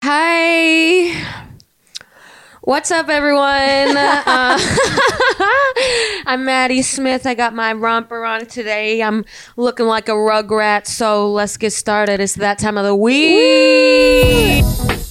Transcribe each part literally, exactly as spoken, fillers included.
Hi. What's up, everyone? uh, I'm Maddie Smith. I got my romper on today. I'm looking like a rugrat, so let's get started. It's that time of the week.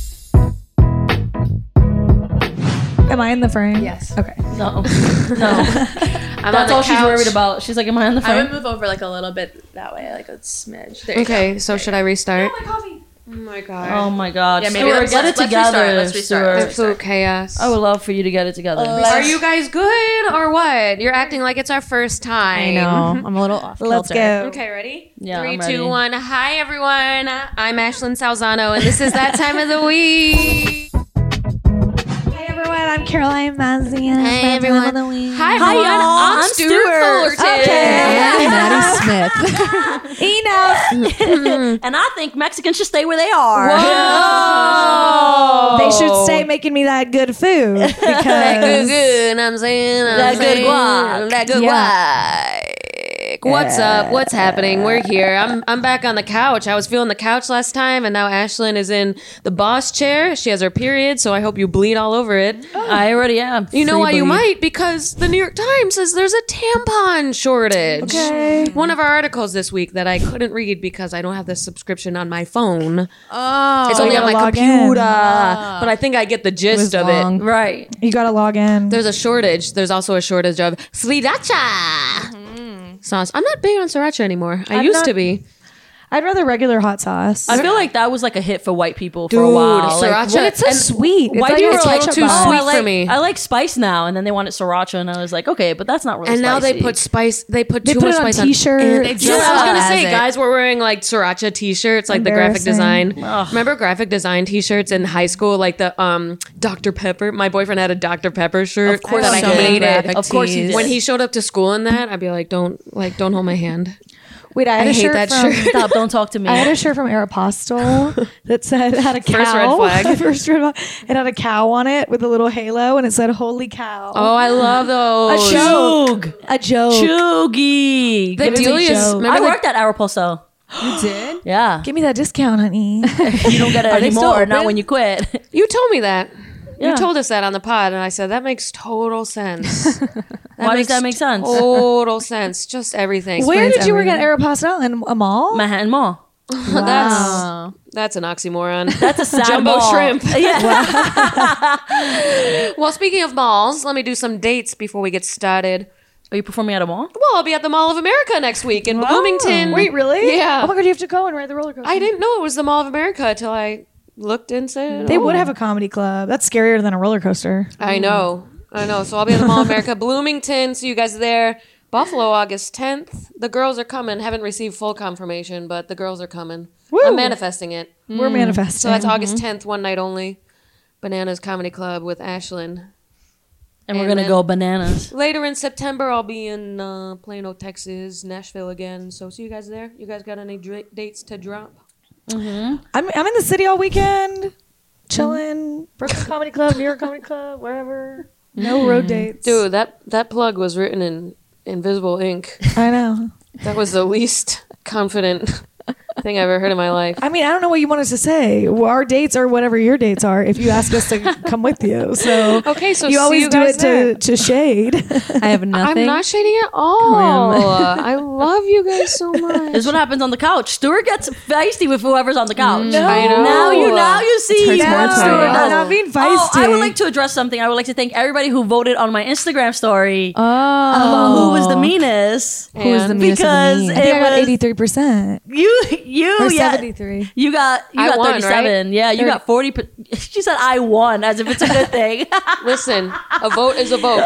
Am I in the frame? Yes. Okay. No. No. I'm That's on all the she's couch. worried about. She's like, am I on the I frame? would move over like a little bit that way, like a smidge. There you Okay, go. so should I restart? my coffee. Oh my god. Oh my god. Yeah, maybe Stuart, let's- get let's- it let's together. restart, let's restart, Stuart. let's Absolute chaos. I would love for you to get it together. Are you guys good or what? You're acting like it's our first time. I know. I'm a little off. Let's kilter. go. Okay, ready? Yeah, Three, I'm two, ready. one. Hi, everyone. I'm Ashlyn Salzano, and this is that time of the week. Hey everyone, I'm Caroline Mazian. Hey, everyone. Of the week. Hi, everyone. y'all. I'm, I'm Stuart, Stuart. Fullerton. Okay. Maddie Smith. Enough. And I think Mexicans should stay where they are. Whoa. They should stay making me that good food That good, because good. I'm saying, I'm That good saying, guac. That good Yeah. guac. What's up? What's happening? We're here. I'm I'm back on the couch. I was feeling the couch last time, and now Ashlyn is in the boss chair. She has her period, so I hope you bleed all over it. I already am. You know Free why you bleed. might? Because the New York Times says there's a tampon shortage. Okay. One of our articles this week that I couldn't read because I don't have the subscription on my phone. Oh. It's you only on gotta my log computer. in. But I think I get the gist was of long. it. Right. you gotta log in. There's a shortage. There's also a shortage of sriracha sauce. I'm not big on sriracha anymore. I I'm used not- to be. I'd rather regular hot sauce. I feel like that was like a hit for white people for Dude, a while. Like, sriracha. but it's so and sweet. It's white like people it's were like, ketchup too sauce. sweet I for like- me. I like spice now, and then they wanted sriracha, and I was like, okay, but that's not really. And now they spicy. put spice. They put They too put much it on spice t-shirts. on. They And yeah, I was gonna as say, it. guys were wearing like sriracha T-shirts, like the graphic Embarrassing. design. Ugh. Remember graphic design T-shirts in high school, like the um Doctor Pepper. My boyfriend had a Doctor Pepper shirt Of course that I I did. hated. Graphic Of course he tees. did. When he showed up to school in that, I'd be like, "Don't like, don't hold my hand." Wait, I had I a hate shirt that from, shirt. Stop! Don't talk to me. I had a shirt from Aeropostale that said had a cow. First red flag. First red flag. It had a cow on it with a little halo, and it said "Holy cow." Oh, I love those. a joke. A joke. Choogy. The Give me deal a is, joke. remember I the- worked at Aeropostale. You did? Yeah. Give me that discount, honey. You don't get it Are they still anymore. Not open? when you quit. You told me that. Yeah. You told us that on the pod, and I said that makes total sense. That Why does that make sense? Total sense. Just everything. Where Explains did you work at everything. Aeropostale? In a mall? Manhattan Mall. That's Oh. that's an oxymoron. That's a sad Jumbo mall. shrimp. Yeah. Well, speaking of malls, let me do some dates before we get started. Are you performing at a mall? Well, I'll be at the Mall of America next week in Bloomington. Wait, really? Yeah. Oh my god, you have to go and ride the roller coaster. I didn't know it was the Mall of America until I looked and said They oh. would have a comedy club. That's scarier than a roller coaster. I know. I know. So I'll be at the Mall of America, Bloomington. See you guys there. Buffalo, August tenth. The girls are coming. Haven't received full confirmation, but the girls are coming. Woo. I'm manifesting it. We're manifesting. So that's August tenth, one night only. Bananas Comedy Club with Ashlyn. And we're And gonna then- go bananas. Later in September, I'll be in uh, Plano, Texas, Nashville again. So see you guys there. You guys got any dra- dates to drop? I'm I'm in the city all weekend, chilling. Brooklyn Comedy Club, New York Comedy Club, wherever. No road dates. Dude, that, that plug was written in invisible ink. I know. That was the least confident thing I've ever heard in my life. I mean, I don't know what you want us to say. Well, our dates are whatever your dates are. If you ask us to come with you, so Okay, so you see always you do guys it there. to, to shade. I have nothing. I'm not shading at all. I love you guys so much. This is what happens on the couch. Stuart gets feisty with whoever's on the couch. No. I know. Now you now you see. hurts now more to Stuart me. does. I'm not being Oh, feisty. I would like to address something. I would like to thank everybody who voted on my Instagram story Oh. about who was the meanest. Who was the And- meanest of the Because mean? I think I it got was- eighty-three percent You you or yeah. seventy-three. You got you I got won, thirty-seven. Yeah, you thirty. got forty. per- She said I won as if it's a good thing. Listen, a vote is a vote.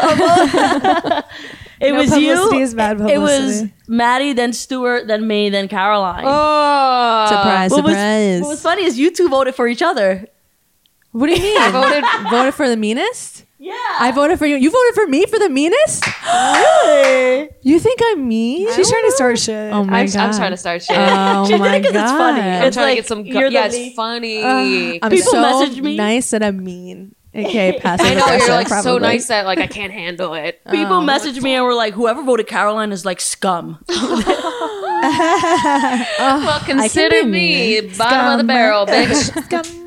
It No was publicity you. is bad It was publicity. Maddie, then Stuart, then me, then Caroline. Oh, Surprise, What was, surprise. what was funny is you two voted for each other. What do you mean? I voted. voted for the meanest? Yeah. I voted for you. You voted for me for the meanest? Really? You think I'm mean? She's trying to start shit. Oh my I'm, god. I'm trying to start shit. Oh She did my it 'cause god. it's funny. I'm It's trying like, to get some. you're Gu- yeah, the it's lead. funny. I'm People so message me. nice that I'm mean. Okay, passive I know aggressive, you're like so probably. nice that like I can't handle it. People Oh. message me and were like, whoever voted Caroline is like scum. Well, consider be me mean. bottom of the Scum. barrel, bitch. Scum.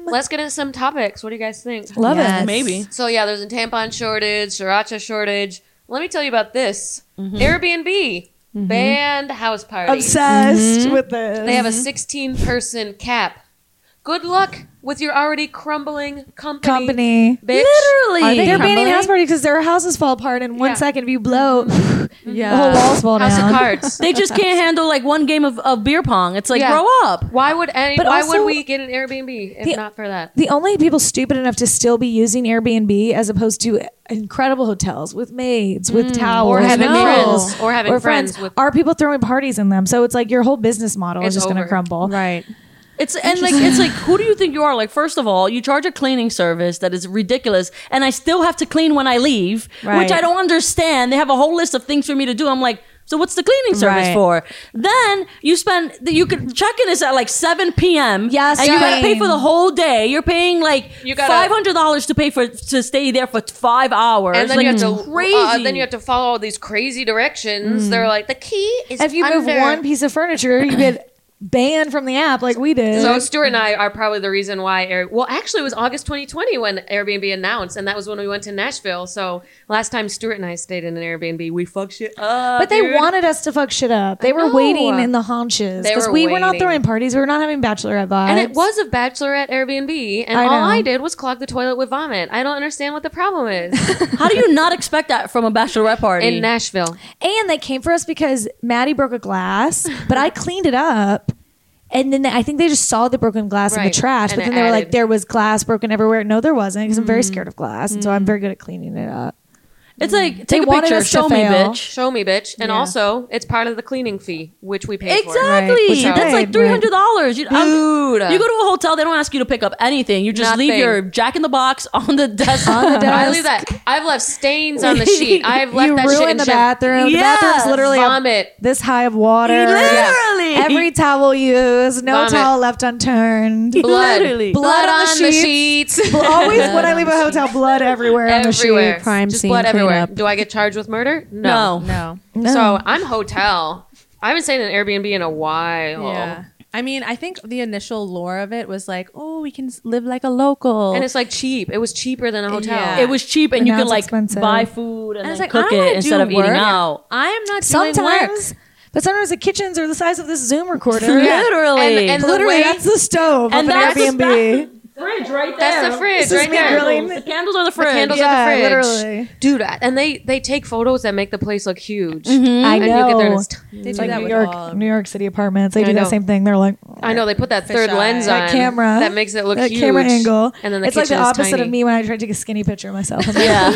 let's get into some topics. What do you guys think? Love Yes. it. Maybe. So yeah, there's a tampon shortage, sriracha shortage. Let me tell you about this. Mm-hmm. Airbnb banned house parties. Obsessed with this. They have a sixteen person cap. Good luck with your already crumbling company. company. Bitch. Literally. Are they They're banning crumbling? house parties because their houses fall apart in one Yeah. second. If you blow, Yeah. the whole walls fall House down. of Cards. They just can't handle like one game of, of beer pong. It's like, Yeah. grow up. Why would any? But why also- would we get an Airbnb if The- not for that? The only people stupid enough to still be using Airbnb as opposed to incredible hotels with maids, with towels, Or having with friends. meals, Or having friends friends with- are people throwing parties in them. So it's like your whole business model It's is just going over. to crumble. Right. It's and like it's like who do you think you are? Like first of all, you charge a cleaning service that is ridiculous, and I still have to clean when I leave, which Right. I don't understand. They have a whole list of things for me to do. I'm like, so what's the cleaning service Right. for? Then you spend you could check-in is at like seven p.m. Yes, and you gotta pay same. for the whole day. You're paying like You gotta- five hundred dollars to pay for to stay there for five hours. And then like, you have it's to crazy. uh, then you have to follow all these crazy directions. They're like the key is If you move under. one piece of furniture, you get banned from the app like we did. So Stuart and I are probably the reason why. Air, well, actually, it was August twenty twenty when Airbnb announced, and that was when we went to Nashville. So last time Stuart and I stayed in an Airbnb, we fucked shit up. but they dude. wanted us to fuck shit up. They were know. waiting in the haunches They because were we were not waiting. throwing parties. We were not having bachelorette vibes. And it was a bachelorette Airbnb, and I all know. I did was clog the toilet with vomit. I don't understand what the problem is How do you not expect that from a bachelorette party? in Nashville. And they came for us because Maddie broke a glass, but I cleaned it up. And then they, I think they just saw the broken glass in Right. the trash, And but then it they were like, added- there was glass broken everywhere. No, there wasn't because I'm very scared of glass. And so I'm very good at cleaning it up. It's like They take a wanted picture, us to show me, fail. bitch. Show me, bitch. And Yeah. also, it's part of the cleaning fee, which we paid for. Exactly. Right. Which I That's like paid, three hundred dollars. You, I'm- Dude. you go to a hotel, they don't ask you to pick up anything. You just leave Nothing. your Jack in the Box on the desk. On the desk. I leave that. I've left stains on the sheet. I've left you that shit in ruined the sham- bathroom. The Yes. bathroom's literally a- Vomit. this high of water. Literally. Every towel used, no Vomit. towel left unturned. Blood. Literally. Blood, Blood on, on the the sheets. Bl- Always when I leave a hotel, blood everywhere, on the Everywhere. sheets. Crime Just scene blood everywhere. cleanup. Do I get charged with murder? No. No. No. So I'm hotel. I haven't stayed in an Airbnb in a while. Yeah. I mean, I think the initial lore of it was like, oh, we can s- live like a local. And it's like cheap. It was cheaper than a hotel. Yeah. It was cheap, and But you now could it's like expensive. buy food and, And it's then like, I cook don't wanna it do instead of work. eating out. I am not doing Sometimes, work. but sometimes the kitchens are the size of this Zoom recorder. Yeah. Literally. And, and the Literally, way, that's the stove And of an that's- Airbnb. Fridge right there. That's the fridge This is right me there. grilling. The candles are the fridge. candles Yeah, are the fridge. literally. Dude, and they they take photos that make the place look huge. I And you get there and know. it's They It's do like that New with York, all. New York City apartments. They I do know. that same thing. They're like, I know they put that third Fisheye. lens on that camera that makes it look that huge. camera angle. And then the it's like the kitchen is opposite tiny. of me when I try to take a skinny picture of myself. I'm like, Yeah.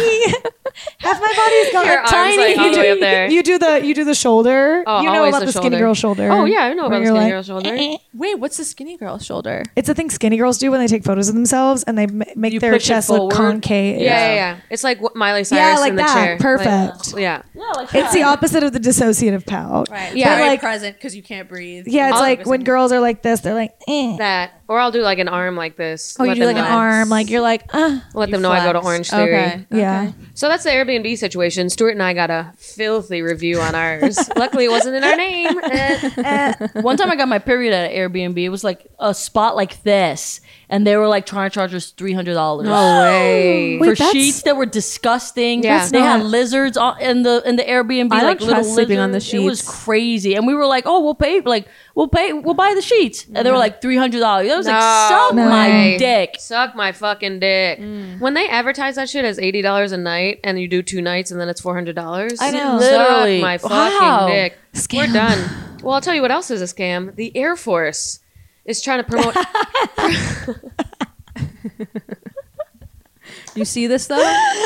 half my body's gone. Your arms, tiny. like, all you, the do, way up there. you do the you do the shoulder. Oh, you know always about the the, skinny shoulder. girl shoulder. Oh yeah, I know where about the you're skinny like, girl shoulder. Wait, what's the skinny girl shoulder? It's a thing skinny girls do when they take photos of themselves and they m- make You their push it chest look forward. concave. Yeah, yeah, yeah. It's like what Miley Cyrus Yeah, like in the that. chair. Perfect. Like, yeah. Yeah, like It's the opposite of the dissociative pout. Right. Yeah. Very like- present because you can't breathe. Yeah, it's I'll- like when girls are like this, they're like, eh. That. Or I'll do like an arm like this. Oh, you Let do them like an know. arm, like you're like, uh. Let You them know I go to flex. Orange Theory. Okay. Yeah. So that's the Airbnb situation. Stuart and I got a filthy review on ours. Luckily, it wasn't in our name. Eh, eh. One time I got my period at Airbnb. It was like a spot like this, and they were like trying to charge us three hundred dollars. No way. Wait, For that's- sheets that were disgusting. Yeah. They had not- lizards on, in the in the Airbnb. I don't like little trust sleeping on the lizards. It was sheets. crazy, and we were like, "Oh, we'll pay. Like, we'll pay. We'll buy the sheets." And they were like three hundred dollars. I was like, No "Suck No. my way. dick." Suck my fucking dick. When they advertise that shit as eighty dollars a night and you do two nights and then it's four hundred dollars. I know. Literally. Suck my fucking Wow. dick. Scam. We're done. Well, I'll tell you what else is a scam. The Air Force is trying to promote. You see this though?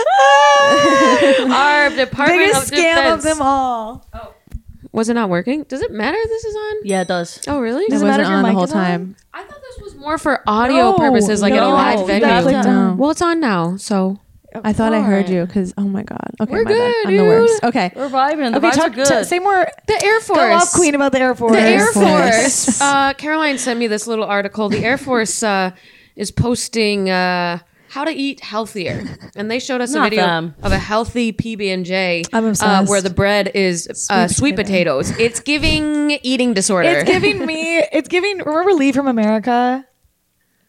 Our Department Biggest of scam Defense. of them all. Was it not working? Does it matter if this is on? Yeah, it does. Oh, really? It Does it wasn't matter if your on the mic whole is on? time. I thought this was more for audio No, purposes, like at a no, live you venue. got clicked on. Well, it's on now, so I thought I heard Alright. you because oh my god. Okay, We're my bad. good, I'm the dude. worst. Okay. We're vibing. The Okay, vibes talk, are good. t- say more. the Air Force. Go off, Queen, about the Air Force. The Air Force. Force. uh, Caroline sent me this little article. The Air Force uh, is posting uh, how to eat healthier, and they showed us a Not video them. of a healthy P B and J, I'm uh, obsessed. where the bread is uh, Sweet sweet potato. potatoes. It's giving eating disorder. It's giving me. It's giving. Remember Lee from America?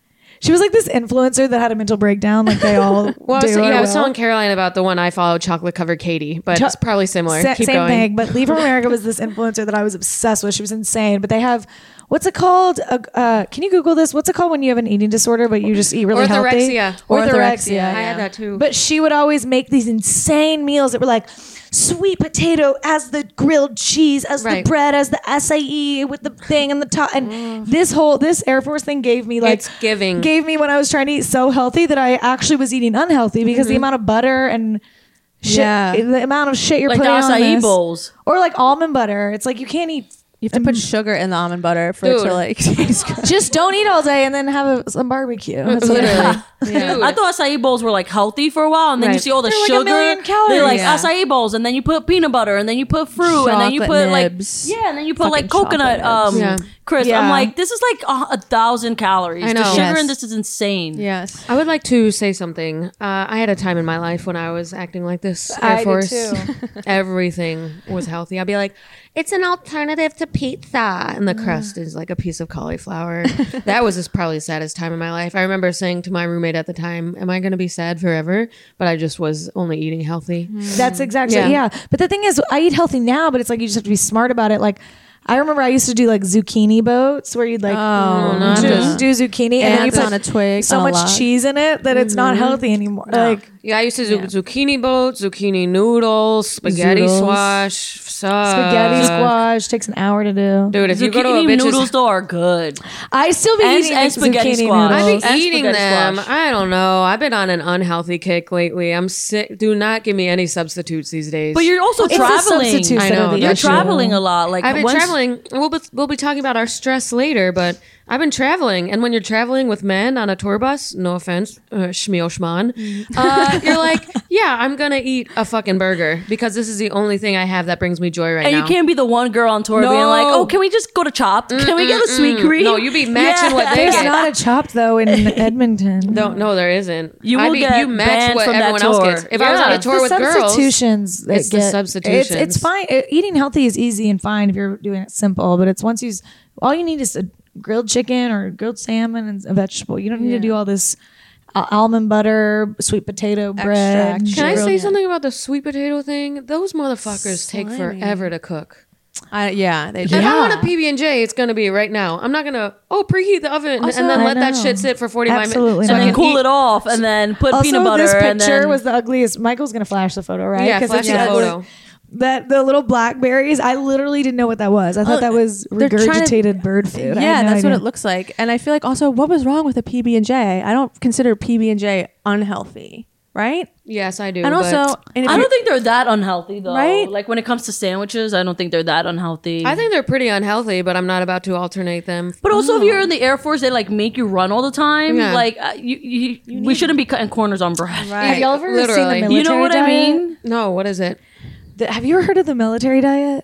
She was like this influencer that had a mental breakdown, like they all Well, do. so, or yeah, I was will. telling Caroline about the one I followed, chocolate covered Katie, but Cho- it's probably similar. Sa- Keep same going. thing, but Leave from America was this influencer that I was obsessed with. She was insane. But they have, what's it called? Uh, uh, can you Google this? What's it called when you have an eating disorder but you just eat really healthy? Orthorexia. Orthorexia. Orthorexia, I yeah. had that too. But she would always make these insane meals that were like sweet potato as the grilled cheese, as Right. the bread, as the acai with the thing and the top. And this whole this Air Force thing gave me like It's giving. gave me when I was trying to eat so healthy that I actually was eating unhealthy because the amount of butter and shit, Yeah. the amount of shit you're Like the putting on acai this. bowls. Or like almond butter. It's like you can't eat. You have to put sugar in the almond butter for it Dude. to like taste good. Just don't eat all day and then have a, some barbecue. That's what Literally. I- Dude. I thought acai bowls were like healthy for a while, and then you Right. see all the They're like a sugar. million calories. They're like Yeah. acai bowls, and then you put peanut butter, and then you put fruit, and then you Chocolate put like nibs. yeah, and then you put Fucking like coconut chocolate um nibs. crisp. Yeah. I'm like, this is like a, a thousand calories. I know. The sugar Yes. in this is insane. Yes. I would like to say something. Uh, I had a time in my life when I was acting like this. Air I did Force. too. Everything was healthy. I'd be like, it's an alternative to pizza. And the Mm. crust is like a piece of cauliflower. That was just probably the saddest time in my life. I remember saying to my roommate at the time, am I going to be sad forever? But I just was only eating healthy. That's exactly Yeah. yeah. But the thing is, I eat healthy now, but it's like you just have to be smart about it. Like I remember I used to do like zucchini boats where you'd like Oh, not do, just- do zucchini and then you Ants put on a twig. so on a much log. cheese in it that it's not healthy anymore. Like Yeah, I used to do zucchini boats, zucchini noodles, spaghetti Zoodles. squash, suck. spaghetti squash takes an hour to do. Dude, if you go to a Zucchini bitch's noodles though are good. I still be And- eating and like, spaghetti zucchini squash. I noodles. be And eating spaghetti them. squash. I don't know. I've been on an unhealthy kick lately. I'm sick. Do not give me any substitutes these days. But you're also It's the traveling. substitutes I that are know, the You're that's issue. traveling a lot. Like I've been once- traveling. We'll be, we'll be talking about our stress later, but I've been traveling. And when you're traveling with men on a tour bus, no offense, uh, Shmio Shman, uh, you're like, yeah, I'm going to eat a fucking burger because this is the only thing I have that brings me joy right And now. you can't be the one girl on tour being No. like, "Oh, can we just go to Chopped? Can we get a sweet cream?" No, you be matching what they There's get. not a Chopped though in Edmonton. No, no, there isn't. You I will be, get you match banned what from that everyone else tour. gets. If I was Yeah. on a It's tour the with girls, substitutions that it's the get- substitutions. It's, it's fine. It- eating healthy is easy and fine if you're doing it simple, but it's once you, s- all you need is a grilled chicken or grilled salmon and a vegetable. You don't need to do all this uh, almond butter, sweet potato bread. Extract. Can I grilled- say something about the sweet potato thing? Those motherfuckers take Slimy. forever to cook. I, yeah, they If do. I Yeah. want a P B and J, it's gonna be right now. I'm not gonna oh preheat the oven Also, and then I let that know. shit sit for forty-five Absolutely minutes. so and I then can cool eat. it off, and then put Also, peanut butter. this picture and then was the ugliest. Michael's gonna flash the photo, right? Yeah, 'Cause flash it's the the photo. ugly- That the little blackberries, I literally didn't know what that was. I thought Oh, that was they're trying to- regurgitated bird food. I Yeah, had no that's what idea. it looks like. And I feel like also, what was wrong with a P B and J? I don't consider P B and J unhealthy, right? Yes, I do. And but also, and if I you- don't think they're that unhealthy though. Right? Like when it comes to sandwiches, I don't think they're that unhealthy. I think they're pretty unhealthy, but I'm not about to alternate them. But also, if you're in the Air Force, they like make you run all the time. Yeah. Like uh, you, you, we shouldn't be cutting corners on bread. Have y'all ever Literally. seen the military You know what I diet? mean? No, what is it? The- have you ever heard of the military diet?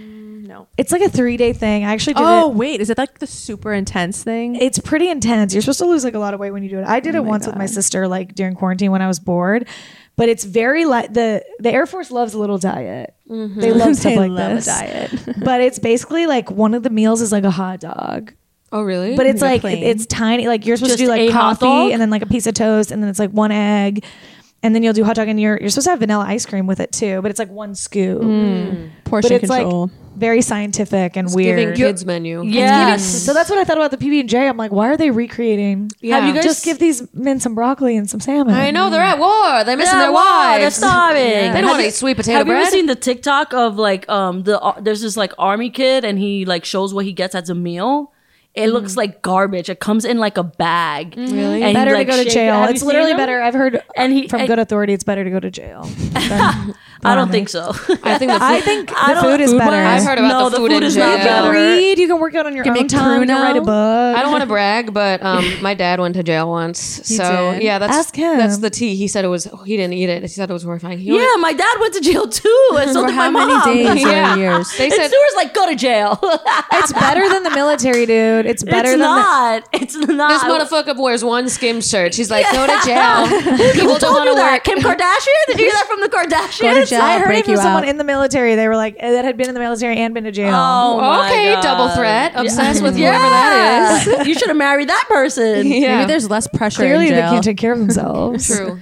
no. It's like a three day thing. I actually did Oh it. wait, is it like the super intense thing? It's pretty intense. You're supposed to lose like a lot of weight when you do it. I did it Oh my once with my God. sister, like during quarantine when I was bored. But it's very like the the Air Force loves a little diet. They love stuff They like love a this. diet. But it's basically like one of the meals is like a hot dog. Oh, really? But it's You're like plain. it's tiny. Like you're supposed Just to do like a hot dog? coffee and then like a piece of toast and then it's like one egg. And then you'll do hot dog and you're you're supposed to have vanilla ice cream with it too, but it's like one scoop. Portion But it's control. like very scientific and It's weird. giving kids menu. Yes. So that's what I thought about the P B and J. I'm like, why are they recreating? Yeah. Have you guys Just give these men some broccoli and some salmon. I know they're at war. They're missing Yeah, their wow, they're wives. starving. They don't Have want to you- eat sweet potato Have you bread. ever seen the TikTok of like um the uh, there's this like army kid and he like shows what he gets as a meal. It looks like garbage. It comes in like a bag. Really? And he, Better like, to go to shake- jail. Have you It's seen literally them? better. I've heard And he- from and- good authority, it's better to go to jail. than I don't army. think so. I think the food, I think I the don't- food is food better. wise? I've heard about No, the the food, food in is jail. not You can better. read. You can work out on your You own can make time. You can Pruno. write a book. I don't want to brag, but um, my dad went to jail once. so did? yeah, that's Ask him. that's the tea. He said it was. He didn't eat it. He said it was horrifying. He Yeah, my dad went to jail too, and so For did how my many mom. days or Yeah. years? They And said Stuart's like, go to jail. It's better than the military, dude. It's better it's than not. It's not. this motherfucker wears one skim shirt. She's like, go to jail. Who People don't told want you to that? work. Kim Kardashian? Did you hear that from the Kardashians? Go to jail, I I'll heard break it from you someone out. in the military. They were like that had been in the military and been to jail. Oh, my okay, God. double threat. Obsessed with Yeah. whoever that is. You should have married that person. Yeah. Maybe there's less pressure Clearly, in they jail. can't take care of themselves. True.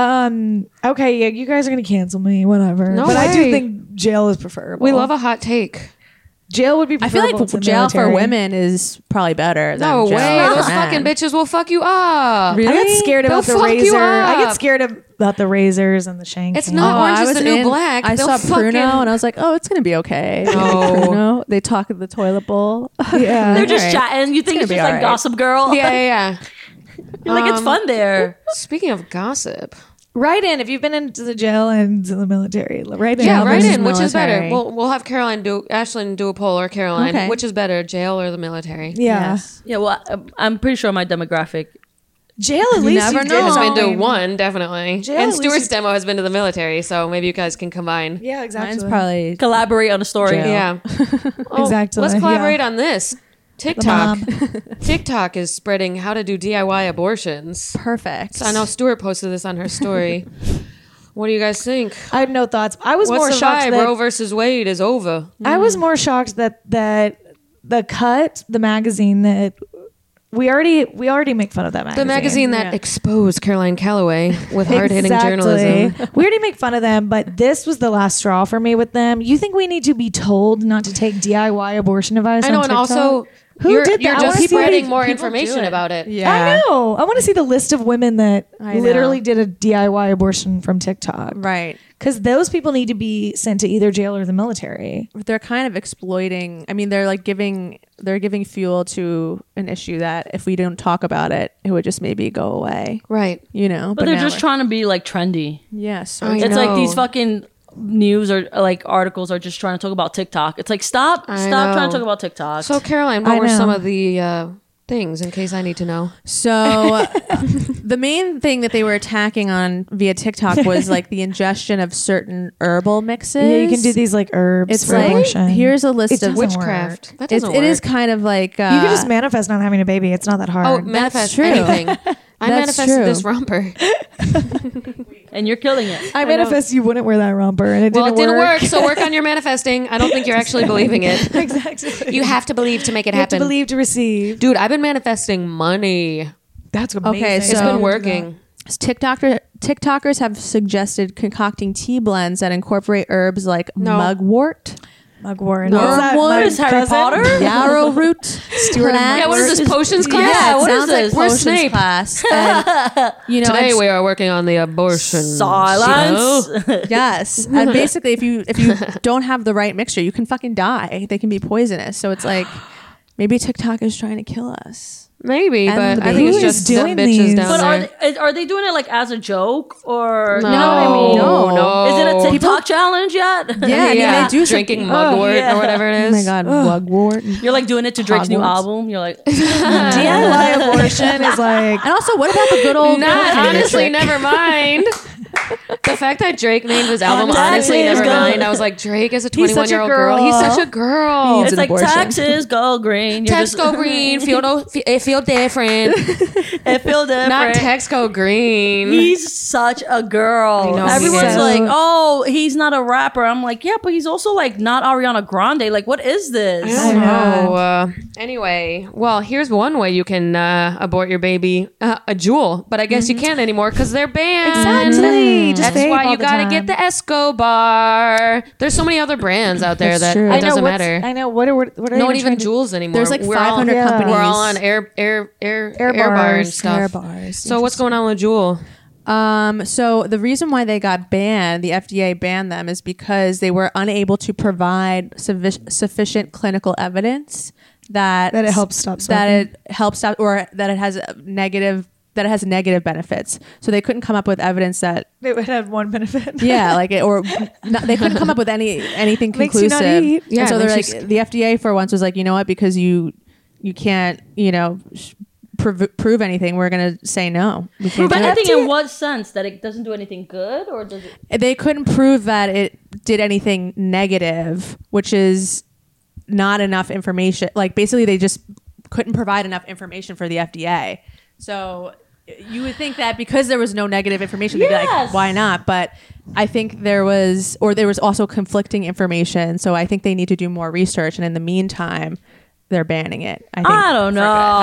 Um. Okay. Yeah. You guys are gonna cancel me. Whatever. No but I do way. think jail is preferable. We love a hot take. jail would be. I feel Preferable like to jail for military. women is probably better. Than No jail way. for Those men. fucking bitches will fuck you up. Really? I get scared They'll about the fuck you razor. I get up. scared about the razors and the shank. It's not Oh, Orange I is was the New in- Black. I They'll saw fucking- Pruno and I was like, oh, it's gonna be okay. No. Pruno. They talk at the toilet bowl. Yeah. They're just All right. chatting. You think It's it's, gonna be just like all right. Gossip Girl? Yeah, yeah, yeah. You're like, it's Um, fun there. Speaking of gossip, Write in if you've been into the jail and to the military. Write in. yeah, how right versus in. Which is better? military. We'll we'll have Caroline do Ashlyn do a poll or Caroline. Okay. Which is better, jail or the military? Yeah. Yes. Yeah, well, I- I'm pretty sure my demographic. Jail at least never you know. Has been to did. one definitely, Jail, and at least Stuart's you- demo has been to the military. So maybe you guys can combine. Yeah, exactly. Mine's probably Collaborate on a story. Jail. Yeah, Oh, Exactly, Let's yeah. collaborate on this. TikTok. mom. TikTok is spreading how to do D I Y abortions. perfect. I know Stuart posted this on her story. What do you guys think? I had no thoughts. I was What's more the shocked vibe? that Roe versus Wade is over. I was more shocked that that the Cut, the magazine that we already we already make fun of that magazine. The magazine that Yeah. exposed Caroline Calloway with hard-hitting Exactly. journalism. We already make fun of them, but this was the last straw for me with them. You think we need to be told not to take D I Y abortion advice? I know, on and TikTok? also Who you're, did that? you're I just wanna see spreading what more people do information it. about it. Yeah. I know. I want to see the list of women that I know. literally did a D I Y abortion from TikTok. Right. Because those people need to be sent to either jail or the military. They're kind of exploiting. I mean, they're like giving they're giving fuel to an issue that if we don't talk about it, it would just maybe go away. Right. You know. But, they're now just we're- trying to be like trendy. Yes. So I It's like know. these fucking news or like articles are just trying to talk about TikTok. It's like stop, I stop know. trying to talk about TikTok. So, Caroline, I what were know. some of the uh, things in case I need to know? So the main thing that they were attacking on via TikTok was like the ingestion of certain herbal mixes. Yeah, you can do these like herbs It's for like abortion. here's a list It of doesn't Witchcraft. That It's, doesn't it work. is kind of like uh, you can just manifest not having a baby. It's not that hard. Oh, manifest true. anything. I That's manifested true. this romper. and you're killing it. I manifest you wouldn't wear that romper, and it Well, didn't it didn't work. work. So work on your manifesting. I don't think you're actually believing it. Exactly. You have to believe to make it You have to happen. believe to receive. Dude, I've been manifesting money. That's amazing. Okay, It's So- been working. TikToker TikTokers have suggested concocting tea blends that incorporate herbs like No. mugwort, Mugwort. No. What's that? Wormwood My is Harry cousin? Potter? yarrow root, Stuart and plant- Yeah, what is this, potions class? Yeah, Yeah, it what is sounds like this? Where's potions Snape? class. And, you know, Today it's- we are working on the abortion. Silence. show. yes, and basically, if you if you don't have the right mixture, you can fucking die. They can be poisonous. So it's like maybe TikTok is trying to kill us. Maybe, And but the I think it's baby. just Who is dumb doing bitches these? down But are there. they, are they doing it like as a joke or No, you know what I mean? no, no. Is it a TikTok People- challenge yet? Yeah, I mean, they do drinking some- mugwort yeah. or whatever it Oh is. my god, mugwort. You're like doing it to Drake's new Hogwarts. album. You're like, D I Y abortion is like. And also, what about the good old? Not coconut honestly, trick? never mind. The fact that Drake named his album Taxes honestly never go- mind. I was like, Drake is a He's such a twenty-one year old girl. He's girl. such a girl. He's it's an like abortion. taxes go green. You're Text just- go green. Feel no. It feel different. It feel different. Not text go green. He's such a girl. I know he Everyone's is. like, oh, he's not a rapper. I'm like, yeah, but he's also like not Ariana Grande. Like, what is this? I don't know. Uh, anyway, well, here's one way you can uh, abort your baby, uh, a jewel. But I guess you can't anymore because they're banned. Exactly. Just That's vape why all you the gotta time. get the Escobar. There's so many other brands out there That's that true. it I know doesn't what's- matter. I know what are what are no you one even trying to- jewels anymore. There's like We're five all- hundred yeah. companies. We're all on air air air Air air bar and bars, stuff. Air bars. So what's going on with Jewel? Um, so the reason why they got banned, the F D A banned them, is because they were unable to provide suffi- sufficient clinical evidence that That it helps stop that smoking. it helps stop, or that it has a negative that it has negative benefits. So they couldn't come up with evidence that They would have one benefit. yeah, like it, or not, they couldn't come up with any anything Makes you conclusive. not eat. Yeah, and so it they're like makes you the F D A for once was like, you know what, because you you can't you know. Sh- Prove, prove anything, we're gonna say no. We can't Prove do it. anything in what sense? That it doesn't do anything good, or does it? They couldn't prove that it did anything negative, which is not enough information. Like basically, they just couldn't provide enough information for the F D A. So you would think that because there was no negative information, they'd be like, Yes. why not? But I think there was, or there was also conflicting information. So I think they need to do more research. And in the meantime, they're banning it. I think I don't know.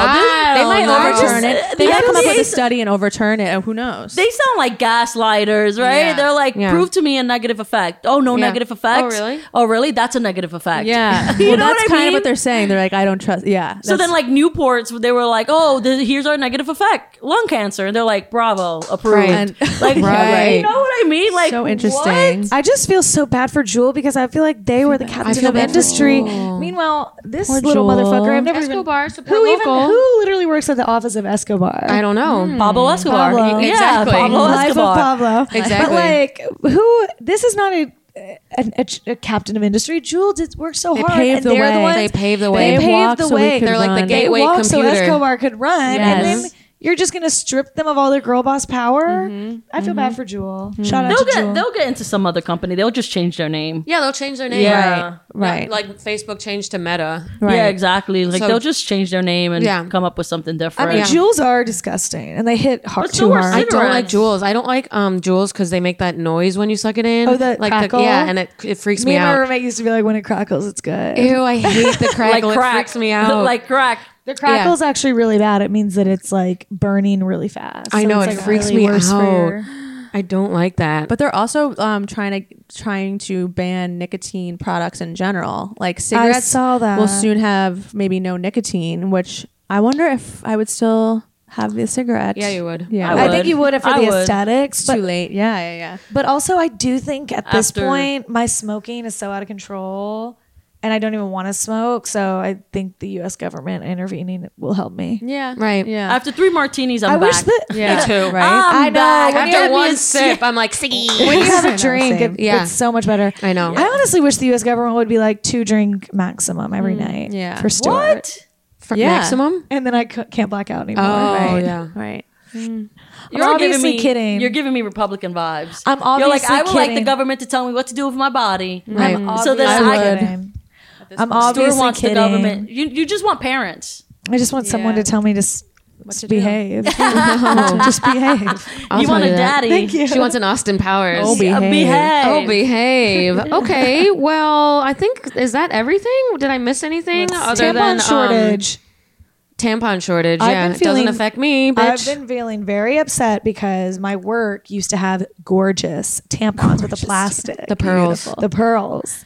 I they don't might know. overturn Just- it. They the might come up with a F D A study and overturn it. And who knows? They sound like gaslighters, right? Yeah. They're like, Yeah. prove to me a negative effect. Oh, no Yeah. negative effects. Oh, really? Oh, really? That's a negative effect. yeah. You well, know that's what I kind mean? of what they're saying. They're like, I don't trust. Yeah. So then, that's- like Newports, they were like, "Oh, the, here's our negative effect, lung cancer," and they're like, "Bravo, approved." Right. And- Like, Right. you know what I mean? Like, so interesting. what? I just feel so bad for Jewel because I feel like they were the captain feel of bad for industry. Jewel. Meanwhile, this Poor little Jewel. motherfucker, I've never even Escobar, support who even local. who literally works at the office of Escobar. I don't know. Pablo Escobar. Pablo. Yeah, Exactly. Pablo Life Escobar. of Pablo. Exactly. But like, who? This is not a. A, a, a captain of industry. Jewel did work so They hard, paved and the they're the way. ones They paved the They way. They paved walked the so we way. could They're like the run. gate- gateway they walked so computer. Escobar could run, Yes. and then you're just gonna strip them of all their girl boss power. I feel bad for Jewel. Shout out They'll to get Jewel. they'll get into some other company. They'll just change their name. Yeah, they'll change their name. Yeah. Right. Yeah, like Facebook changed to Meta. Right. Yeah, exactly. Like So- they'll just change their name and Yeah. come up with something I different. mean, Yeah. Jewels are disgusting, and they hit hard But so too are hard. I don't Cigarettes. like Juuls. I don't like um Juuls because they make that noise when you suck it in. Oh, the like crackle? yeah, and it it freaks Me me and my out. roommate used to be like, when it crackles, it's good. Ew, I hate the like crackle. crack. It freaks me out. like crack. The crackle's actually really bad. It means that it's like burning really fast. I So know, it's, it like, freaks really me worse for out. your- I don't like that. But they're also um, trying to trying to ban nicotine products in general. Like cigarettes saw that. will soon have maybe no nicotine, which I wonder if I would still have the cigarette. Yeah, you would. Yeah, I I would. think you would if for I the would. aesthetics, It's but too late. Yeah, yeah, yeah. But also, I do think at this After- point, my smoking is so out of control, and I don't even want to smoke. So I think the U S government intervening will help me. Yeah. Right. Yeah. After three martinis, I'm I back. wish that yeah. Me too. Right. I'm I know, back. when you After have one me a- sip, I'm like, Siggy. when you have I a know, drink, same. it, Yeah. it's so much better. I know. I honestly wish the U S government would be like two drink maximum every night. yeah. For Stuart. What? For Yeah. maximum? And then I c- can't black out anymore. Oh, right? yeah. Right. I'm You're obviously giving me, kidding. You're giving me Republican vibes. I'm You're like, obviously I would like the kidding. government to tell me what to do with my body. Right. I'm So then obviously I- kidding. I'm Stuart obviously wants kidding. the government. You you just want parents. I just want someone Yeah. to tell me to, s- to do. behave. just behave. I'll you tell want a that. daddy. Thank you. She wants an Austin Powers. Oh, Yeah, behave. behave. Oh, behave. Okay. Well, I think is that everything? Did I miss anything other Tampon than um, shortage. tampon shortage. I've Yeah, been it doesn't feeling- affect me, I've bitch. been feeling very upset because my work used to have gorgeous tampons with the plastic, The pearls. the pearls.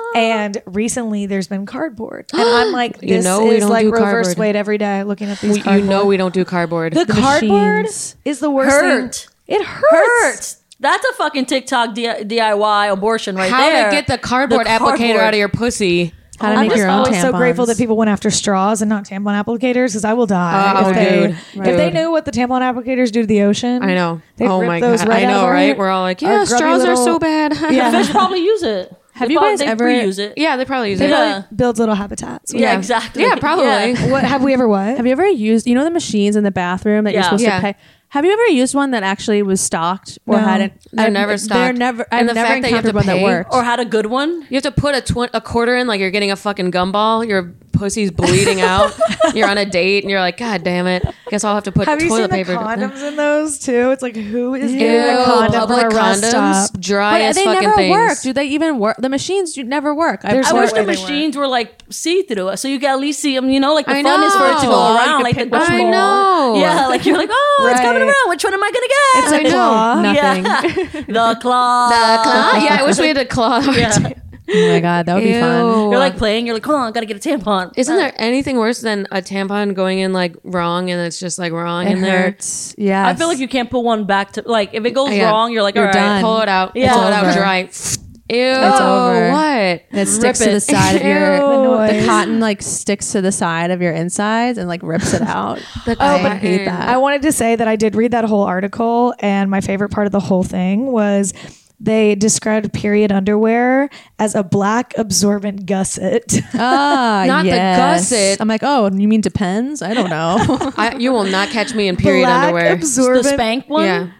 And recently, there's been cardboard, and I'm like, You this know we is don't like do reverse cardboard. weight every day looking at these. We- you cardboard. know we don't do cardboard. the, cardboard machines. is the worst Hurt. thing. It hurts. Hurts. That's a fucking TikTok D I Y abortion right How there. to get the cardboard The applicator cardboard. out of your pussy? How to I'm make just your own always so tampons. grateful that people went after straws and not tampon applicators because I will die Oh, if they dude. if they Dude. knew what the tampon applicators do to the ocean. I know. They'd oh rip my those god. right I out of know, our- right? We're all like, our yeah, grubby straws are little- so bad. Yeah. Fish probably use it. Have They you probably- guys they ever- reuse it? Yeah, they probably use They it. Yeah. probably build little habitats. Yeah, exactly. Yeah, probably. Yeah. What have we ever what? Have you ever used, you know, the machines in the bathroom that Yeah. you're supposed Yeah. to pay? Have you ever used one that actually was stocked or No. hadn't? They're I've- never They're stocked. never. And I've the never fact that you have encountered to one that pay- worked. Or had a good one. You have to put a tw- a quarter in like you're getting a fucking gumball. Your pussy's bleeding out. You're on a date and you're like, God damn it. Guess I'll have to put Have you toilet seen the paper. condoms in those too? It's like who is Ew, getting a condom public from a rest condoms, stop? dry But as they fucking never things. work. Do they even work? The machines do never work. I- There's I no wish way the they machines were like see through, so you can at least see them. You know, like the I fun is for it to know. go You around, could like the pick which I one. know. Yeah, like you're like, oh, it's coming Right. around. Which one am I gonna get? It's a I know. claw. Nothing. the claw. The claw? Yeah, I wish we had a claw. Yeah. Oh my god, that would be fun. Ew. You're like playing. You're like, hold on, I gotta get a tampon. Isn't there anything worse than a tampon going in like wrong and it's just like wrong It in there? hurts. Yeah. I feel like you can't put one back to like if it goes Yeah. wrong, you're like, You're all right, done. Pull it out. Yeah. Pull it out Over. dry. Ew. It's over. What? it sticks to Rip the it. side of your Ew. the cotton like sticks to the side of your insides and like rips it out. The Oh, but I cotton. hate that. I wanted to say that I did read that whole article, and my favorite part of the whole thing was they described period underwear as a black absorbent gusset. Ah, Not the yes. gusset. I'm like, oh, you mean depends? I don't know. I, you will not catch me in period black underwear. the absorbent. spank one. Yeah.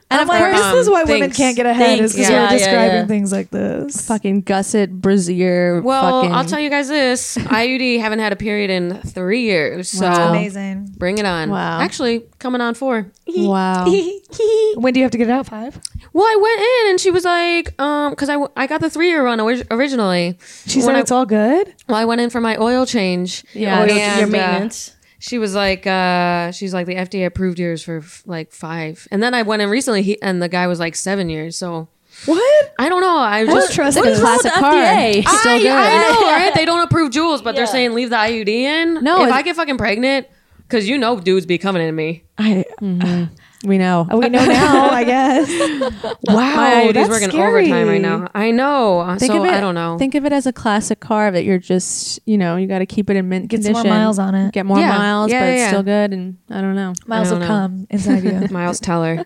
I'm of like, course. this is why Um, women thanks. can't get ahead. Is because Thanks. we're Yeah, yeah, describing yeah. things like this. Fucking gusset brassiere. Well, fucking, I'll tell you guys this: I U D haven't had a period in three years, so That's amazing. bring it on. Wow. Actually, coming on four. Wow. When do you have to get it out? Five? Well, I went in and she was like, um, because I, w- I got the three year run orig- originally. She When said I- it's all good. Well, I went in for my oil change. Yeah, Or your- And, your uh, maintenance. She was like, uh, she's like, the F D A approved yours for f- like five. And then I went in recently he, and the guy was like seven years. So What? I don't know. I don't just trust Like it. a classic F D car. A? Still I, good. I know, right? They don't approve jewels, but they're Yeah. saying leave the I U D in. No, if it- I get fucking pregnant, because you know dudes be coming in me. I We know. we know now. I guess. Wow, My I U D's that's working scary. overtime right now. I know. Think so of it, I don't know. Think of it as a classic car that you're just, you know, you got to keep it in mint Get some condition. more miles on it. Get more Yeah. miles, Yeah, but yeah, it's yeah. still good. And I don't know. Miles I will don't know. come inside you. Miles Teller.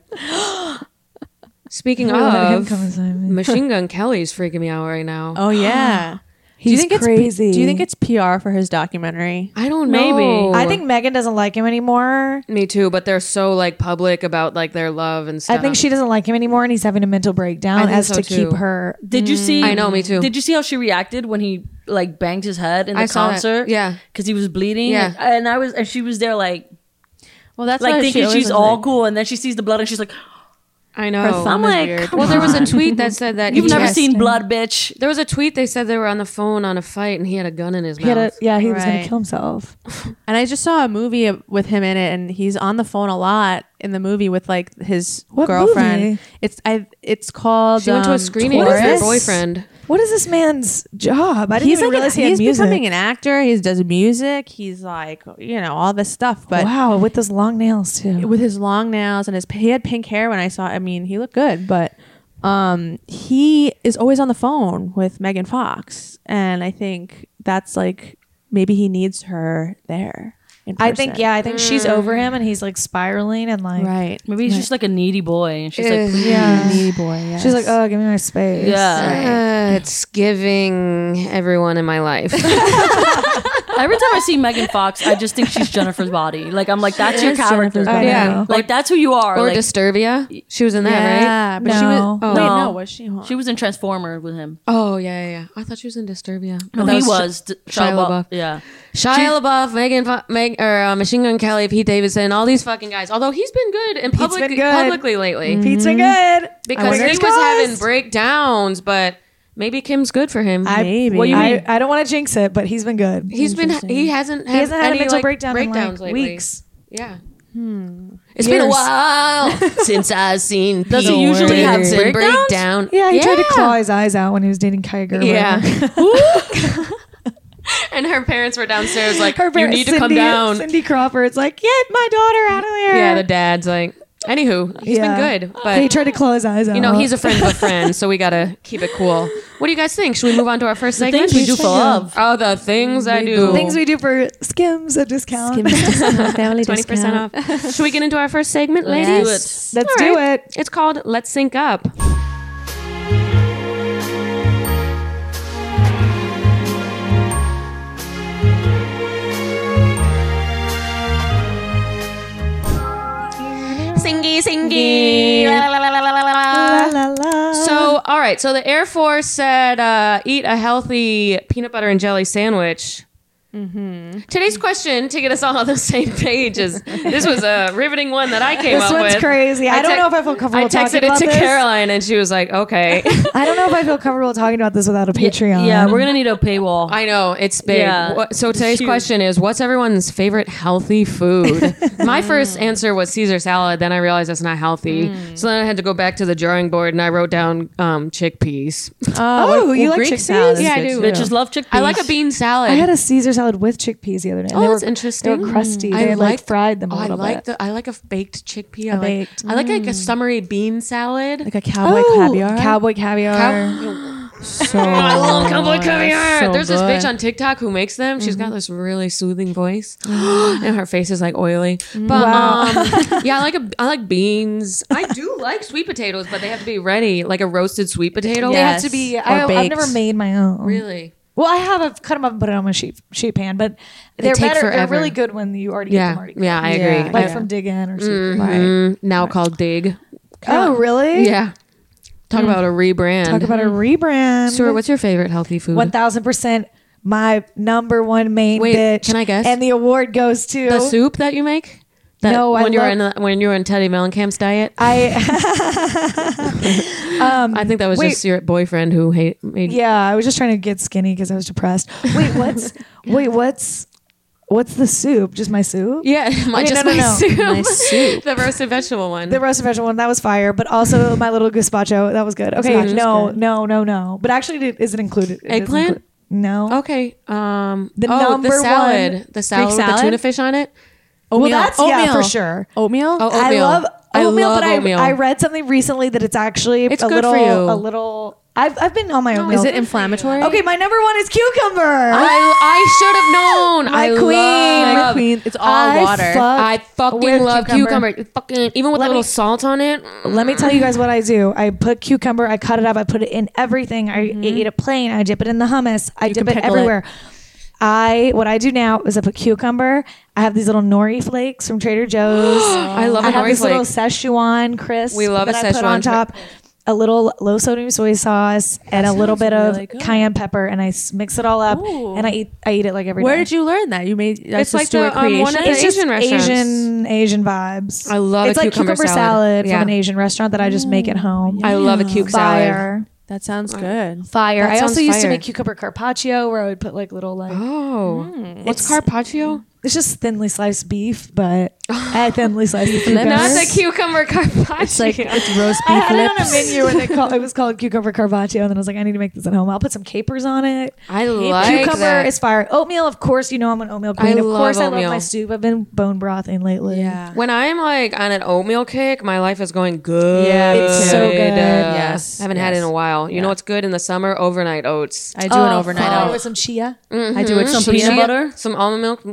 Speaking We'll let him of, come inside me. Machine Gun Kelly's freaking me out right now. Oh yeah. He's do you think it's crazy. do you think it's P R for his documentary? I don't Maybe. know. I think Megan doesn't like him anymore. me too, but they're so like public about like their love and stuff. I think she doesn't like him anymore, and he's having a mental I breakdown think as so to too. keep her. Did you see? I know, me too. Did you see how she reacted when he like banged his head in the I saw that. concert? Yeah. because he was bleeding. Yeah. and I was, and she was there like, Well, that's like why thinking she always she's was all like- cool, and then she sees the blood, and she's like, I know. Her thumb I'm is like, weird. come well, there was a on. tweet that said that You've he never had- seen blood, bitch. There was a tweet. They said they were on the phone on a fight, and he had a gun in his He had mouth. a, yeah, he was going Right. to kill himself. And I just saw a movie with him in it, and he's on the phone a lot in the movie with like his What girlfriend. movie? It's I. It's called. she went to a um, screening with her Taurus. boyfriend. What is this man's job? I didn't He's even like realize an, he had he's music. becoming an actor. He does music. He's like you know all this stuff, but wow, with those long nails too. with his long nails and his he had pink hair when I saw. I mean, he looked good, but um, he is always on the phone with Megan Fox, and I think that's like maybe he needs her there. In I think person. yeah, I think she's over him, and he's like spiraling and like right. Maybe he's Right. just like a needy boy, and she's like, Eh. please. yeah. needy boy. Yes. She's like, oh, give me my space. Yeah. Uh, it's giving everyone in my life. Every time I see Megan Fox, I just think she's Jennifer's body. Like I'm like, that's your is character. Jennifer's body. Yeah. know. Like that's who you are. or like, Disturbia. She was in that, right? yeah, but she No. was. Oh. Wait, No. no, was she? she was in Transformer with him. Oh yeah, yeah, yeah. I thought she was in Disturbia. No, But he that was. D- Shia Shia LaBeouf. Yeah. Shia LaBeouf, Megan, Fo- Meg, or uh, Machine Gun Kelly, Pete Davidson, all these fucking guys. Although he's been good in public, been good. publicly lately Pete's been good because he Fingers was having crossed. breakdowns, but maybe Kim's good for him. I, Maybe. What you I- mean? I, I don't want to jinx it, but he's been good. he's been Interesting. he hasn't had he hasn't had any, a mental like, breakdown breakdowns in like lately. weeks. Yeah. It's been a Years. while since I've seen Does he Pete usually have Davidson breakdowns? breakdown. Yeah, he tried to claw his eyes out when he was dating Kaya Gerber. Yeah. And her parents were downstairs like, Her you parents- need to come Cindy- down. Cindy Crawford's like, get my daughter out of there. Yeah, the dad's like, anywho, he's Yeah. been good. But he tried to claw his eyes out. you know, he's a friend of a friend, so we gotta keep it cool. What do you guys think? Should we move on to our first segment? Things we do for love. Oh, the things I do. things we do for Skims at discount. family twenty percent off. Should we get into our first segment, Let's ladies? do it. Let's All do right. it. It's called Let's Sync Up. Singy, singy. La, la, la, la, la, la, La, la. la, la. So, all right. So the Air Force said, uh, eat a healthy peanut butter and jelly sandwich. Today's question to get us all on the same page is this was a riveting one that I came This up one's with. crazy. I, don't te- know if I feel comfortable I texted talking it about to this. Caroline and she was like, okay. I don't know if I feel comfortable talking about this without a Patreon. Yeah, we're gonna need a paywall. I know it's big. Yeah. What- So today's Huge. question is, what's everyone's favorite healthy food? My first answer was Caesar salad. Then I realized that's not healthy. So then I had to go back to the drawing board and I wrote down um, chickpeas. Oh, you like Greek chickpeas? salad is Yeah, I good do. too. Bitches love chickpeas. I like a bean salad. I had a Caesar salad with chickpeas the other day. and Oh, they that's were, interesting. They were crusty. I They had, like liked- fried them a Oh, I little like bit. the I like a baked chickpea. A I like, baked. I like like a summery bean salad. like a cowboy Oh, caviar. Cowboy caviar. Cow- so I love cowboy caviar. so There's this good. bitch on TikTok who makes them. She's got this really soothing voice, and her face is like oily. But Wow. um, yeah, I like a, I like beans. I do like sweet potatoes, but they have to be ready, like a roasted sweet potato. They Yes. have to be. Or I, I've baked. never made my own. Really. Well, I have. I've cut them up and put it on my sheet sheet pan, but they're take better. They're forever. really good when you already get them Yeah, already. yeah, I cooked. agree. Yeah. Like I- from Dig In or something. Mhm. Now called Dig. Oh, really? Yeah. Talk about a rebrand. Talk about a rebrand. Stuart, what's your favorite healthy food? One thousand percent my number one main Wait, bitch. can I guess? And the award goes to The soup that you make? That No, I when you were in love- the, when you were in Teddy Mellencamp's diet. I um I think that was wait. just your boyfriend who hate made. yeah, I was just trying to get skinny because I was depressed. Wait, what's wait, what's what's the soup? Just my soup? Yeah, my, Okay, just no, no, my no. soup. My soup. The roasted vegetable one. The roasted vegetable one, that was fire, but also my little gazpacho, that was good. Okay, Gazpacho's no, good. no, no, no. But actually, it isn't included. It isn't Eggplant? inclu- no. Okay. Um. The oh, number the salad. one- The salad with the salad? tuna fish on it. Oatmeal. Well, that's yeah, Oatmeal. for sure. Oatmeal. Oh, I oatmeal. love I oatmeal, love but oatmeal. I, I read something recently that it's actually It's a good little, for you. a little. I've I've been on my oatmeal. Is it inflammatory? Okay, my number one is cucumber. I, I should have known. My I queen. love, My queen. It's all I water. fuck I fucking with love cucumber. Fucking even with Let a little me- salt on it. Let me tell you guys what I do. I put cucumber, I cut it up, I put it in everything. I eat it plain, I dip it in the hummus, I You dip can it pickle it. everywhere. I what I do now is I put cucumber. I have these little nori flakes from Trader Joe's. I love a I have nori this little flake. Szechuan crisp. We love a that I put on Szechuan top. A little low sodium soy sauce and a little bit of really good. cayenne pepper, and I s- mix it all up, Ooh. and I eat I eat it like every day. Where did you learn that? You made that's It's like the, Stuart um, one creation. of the It's just Asian restaurants. Asian Asian vibes. I love a it's like cucumber cucumber salad. salad, Yeah. from an Asian restaurant that I just make at home. I love a cuke salad. Fire. That sounds good. Fire. That I also sounds used to fire. make cucumber carpaccio where I would put like little like Oh, what's It's- carpaccio? it's just thinly sliced beef, but I thinly sliced the cucumber. Not the cucumber carpaccio. It's like it's roast I beef had it on a lips. menu and they call, it was called cucumber carpaccio, and then I was like, I need to make this at home. I'll put some capers on it. I like Cucumber that. is fire. Oatmeal, of course, you know I'm an oatmeal queen. I of love course, I oatmeal. love my soup. I've been bone brothing lately. Yeah. When I'm like on an oatmeal kick, my life is going good. Yeah, me It's too. so good. Yes, I haven't had it in yes. a while. You Yeah. know what's good in the summer? Overnight oats. I do an overnight fire oat. with some chia. I do it Some some peanut chia, butter. some almond milk,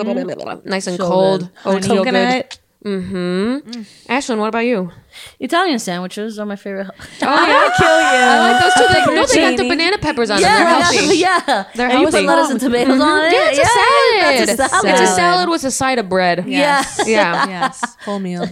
nice and So cold. good. Oats feel good. Coconut. Mm-hmm. Ashlyn, what about you? Italian sandwiches are my favorite. Oh yeah, kill you. I like those too. They, no, they got the Fettuccine. banana peppers on Yeah, them. They're yeah, healthy. yeah. They're and you put healthy. lettuce and tomatoes on it. Yeah, it's a salad. That's a salad. It's a Salad. salad with a side of bread. Yes. Yeah. Yes, whole meal.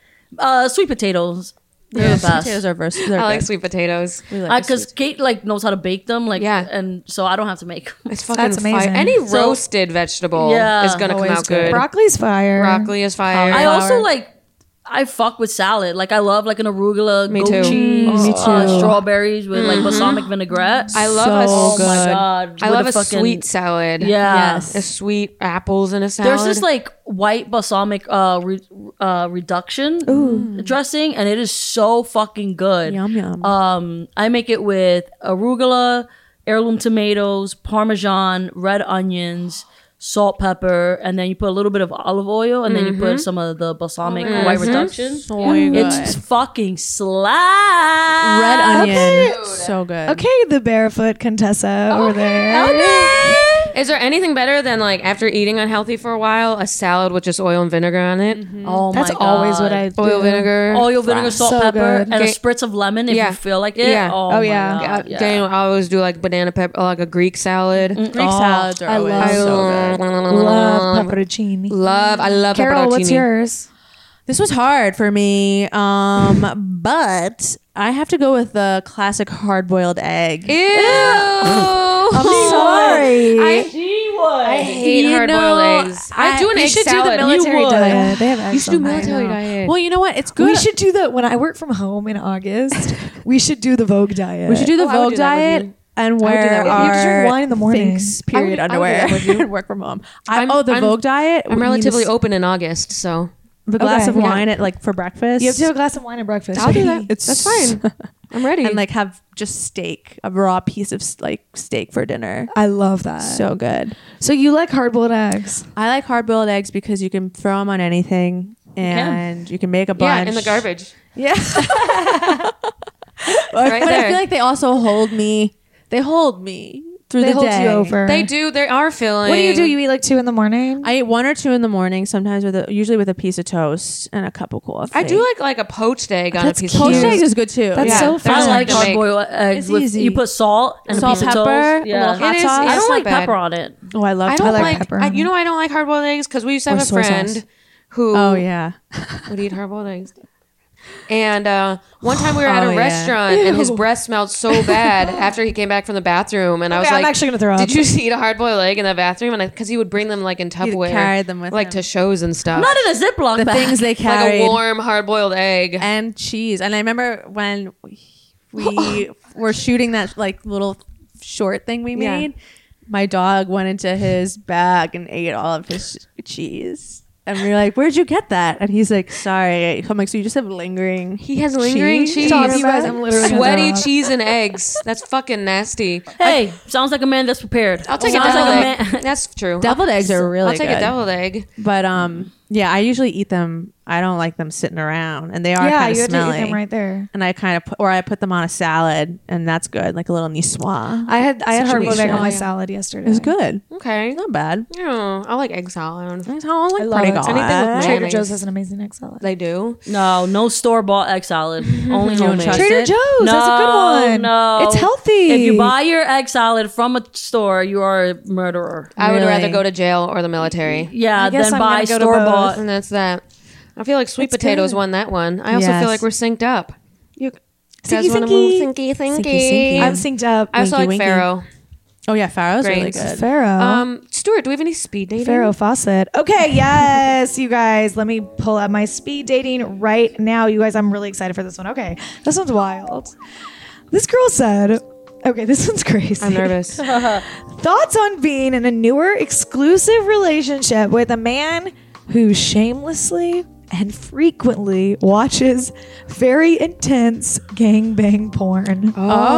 Uh, sweet potatoes. They're Yeah, the best. potatoes are versatile. They're I like good. sweet potatoes. We like Because sweet- Kate like knows how to bake them, like Yeah. and so I don't have to make. It's fucking That's fire. amazing. Any So- roasted vegetable Yeah, is gonna come always out good. good. Broccoli's fire. Broccoli is fire. I also Flour. like. I fuck with salad. Like I love like an arugula, Me goat too. cheese, Me uh, too. strawberries with like balsamic vinaigrette. I love So a Oh my good. god! I with love a fucking- sweet salad. Yeah. Yes. A sweet apples in a salad. There's this like white balsamic uh, re- uh reduction dressing, and it is so fucking good. Yum yum. Um, I make it with arugula, heirloom tomatoes, parmesan, red onions, salt, pepper, and then you put a little bit of olive oil, and then you put some of the balsamic white reduction. so good. It's fucking slap. Red onion. Okay. So good. Okay, the barefoot Contessa over there. Is there anything better than like after eating unhealthy for a while, a salad with just oil and vinegar on it? Oh That's my god! always what I do. Oil, vinegar. Oil, vinegar, salt, So pepper, good. and a Okay. spritz of lemon if Yeah. you feel like it. Yeah. Oh, Oh, my yeah. God, Uh, yeah. Daniel, I always do like banana pepper, like a Greek salad. Greek Oh, salads are I always love- so good. Love pepperoncini. Love, I love Carol, what's pepperoncini. yours? This was hard for me, um, but I have to go with the classic hard-boiled egg. Ew. I'm sorry. I, I hate You hard boiled know, eggs. I, do an we egg should salad. do the military You would. diet. They have eggs You should do on there. military I know. diet. Well, you know what? It's good. We should do the when I work from home in August. we should do the Vogue diet. We should do the Oh, I would Vogue do that with diet you. and would do wear that with you. our You have to drink wine in the morning. Thanks, period I would- I would do underwear that with you. and work from home. I, I'm- oh, the I'm- Vogue diet. I'm we need relatively to s- open in August, so The glass Okay, of yeah. wine at like for breakfast. You have to have a glass of wine at breakfast. I'll do that. It's That's fine. I'm ready. and like have just steak, a raw piece of s- like steak for dinner. I love that. So good. So you like hard boiled eggs? I like hard boiled eggs because you can throw them on anything and you can make a bunch. yeah, in the garbage. Yeah. Right but I there. feel like they also hold me. They hold me through They the hold day. you over. They do. They are filling. What do you do? You eat like two in the morning? I eat one or two in the morning, sometimes with a, usually with a piece of toast and a cup of coffee. I do like like a poached egg on That's a piece cute. of poached toast. eggs is good too. That's Yeah, so they're fun. I just like to hard make. boiled eggs. It's With, easy. you put salt and Salt, a piece pepper, of a toast. little Yeah. hot It is- sauce. it's I don't not like bad. pepper on it. Oh, I love. I don't like like. pepper I, on you it. know, I don't like hard boiled eggs because we used to Or have a soy friend sauce. who Oh yeah. would eat hard boiled eggs. And uh, one time we were at Oh, a yeah. restaurant and his breath smelled so bad after he came back from the bathroom. And I was Okay, I'm like, actually gonna throw up. Did you eat a hard boiled egg in the bathroom? And because he would bring them like in Tupperware, carried them with like him. to shows and stuff. Not in a Ziploc The bag. things they like carried. a warm hard boiled egg. And cheese. And I remember when we were shooting that like little short thing we Yeah. made, my dog went into his bag and ate all of his cheese. And we were like, "Where'd you get that?" And he's like, "Sorry." I'm like, "So you just have lingering?" He has lingering Cheese? cheese. Stop, you guys, I'm literally gonna Sweaty throw up. cheese and eggs. That's fucking nasty. Hey, sounds like a man that's prepared. I'll take a sounds deviled like a egg. man. That's true. Deviled eggs are really I'll take good. a deviled egg. But um, yeah, I usually eat them. I don't like them sitting around, and they are Yeah, kind of you have to smelly. eat them right there. And I kind of put, or I put them on a salad, and that's good, like a little niçoise. I had I had Such a hard boiled egg on my niche. salad yesterday. It was good. Okay. Not bad. Yeah, I like egg salad. That's how I like I love pretty it. good. Anything with Trader mayonnaise. Joe's has an amazing egg salad. They do. No, no store bought egg salad. Only You don't homemade. trust Trader it? Joe's, No, that's a good one. no. It's healthy. If you buy your egg salad from a store, you are a murderer. I would Really? rather go to jail or the military. Yeah, I guess then I'm buy gonna go to store both. bought. And that's that. I feel like sweet It's potatoes good. won that one. I also Yes. feel like we're synced up. You Sinky, guys want to sinky. move? Syncy, syncy. Syncy. I'm synced up. I also Winky, like winky. Pharaoh. Oh yeah, Farrow's really Grains. good. Pharaoh. Um, Stuart, do we have any speed dating? Pharaoh Fawcett. Okay, yes, you guys. Let me pull up my speed dating right now. You guys, I'm really excited for this one. Okay, this one's wild. This girl said, okay, this one's crazy. I'm nervous. Thoughts on being in a newer exclusive relationship with a man who shamelessly and frequently watches very intense gangbang porn.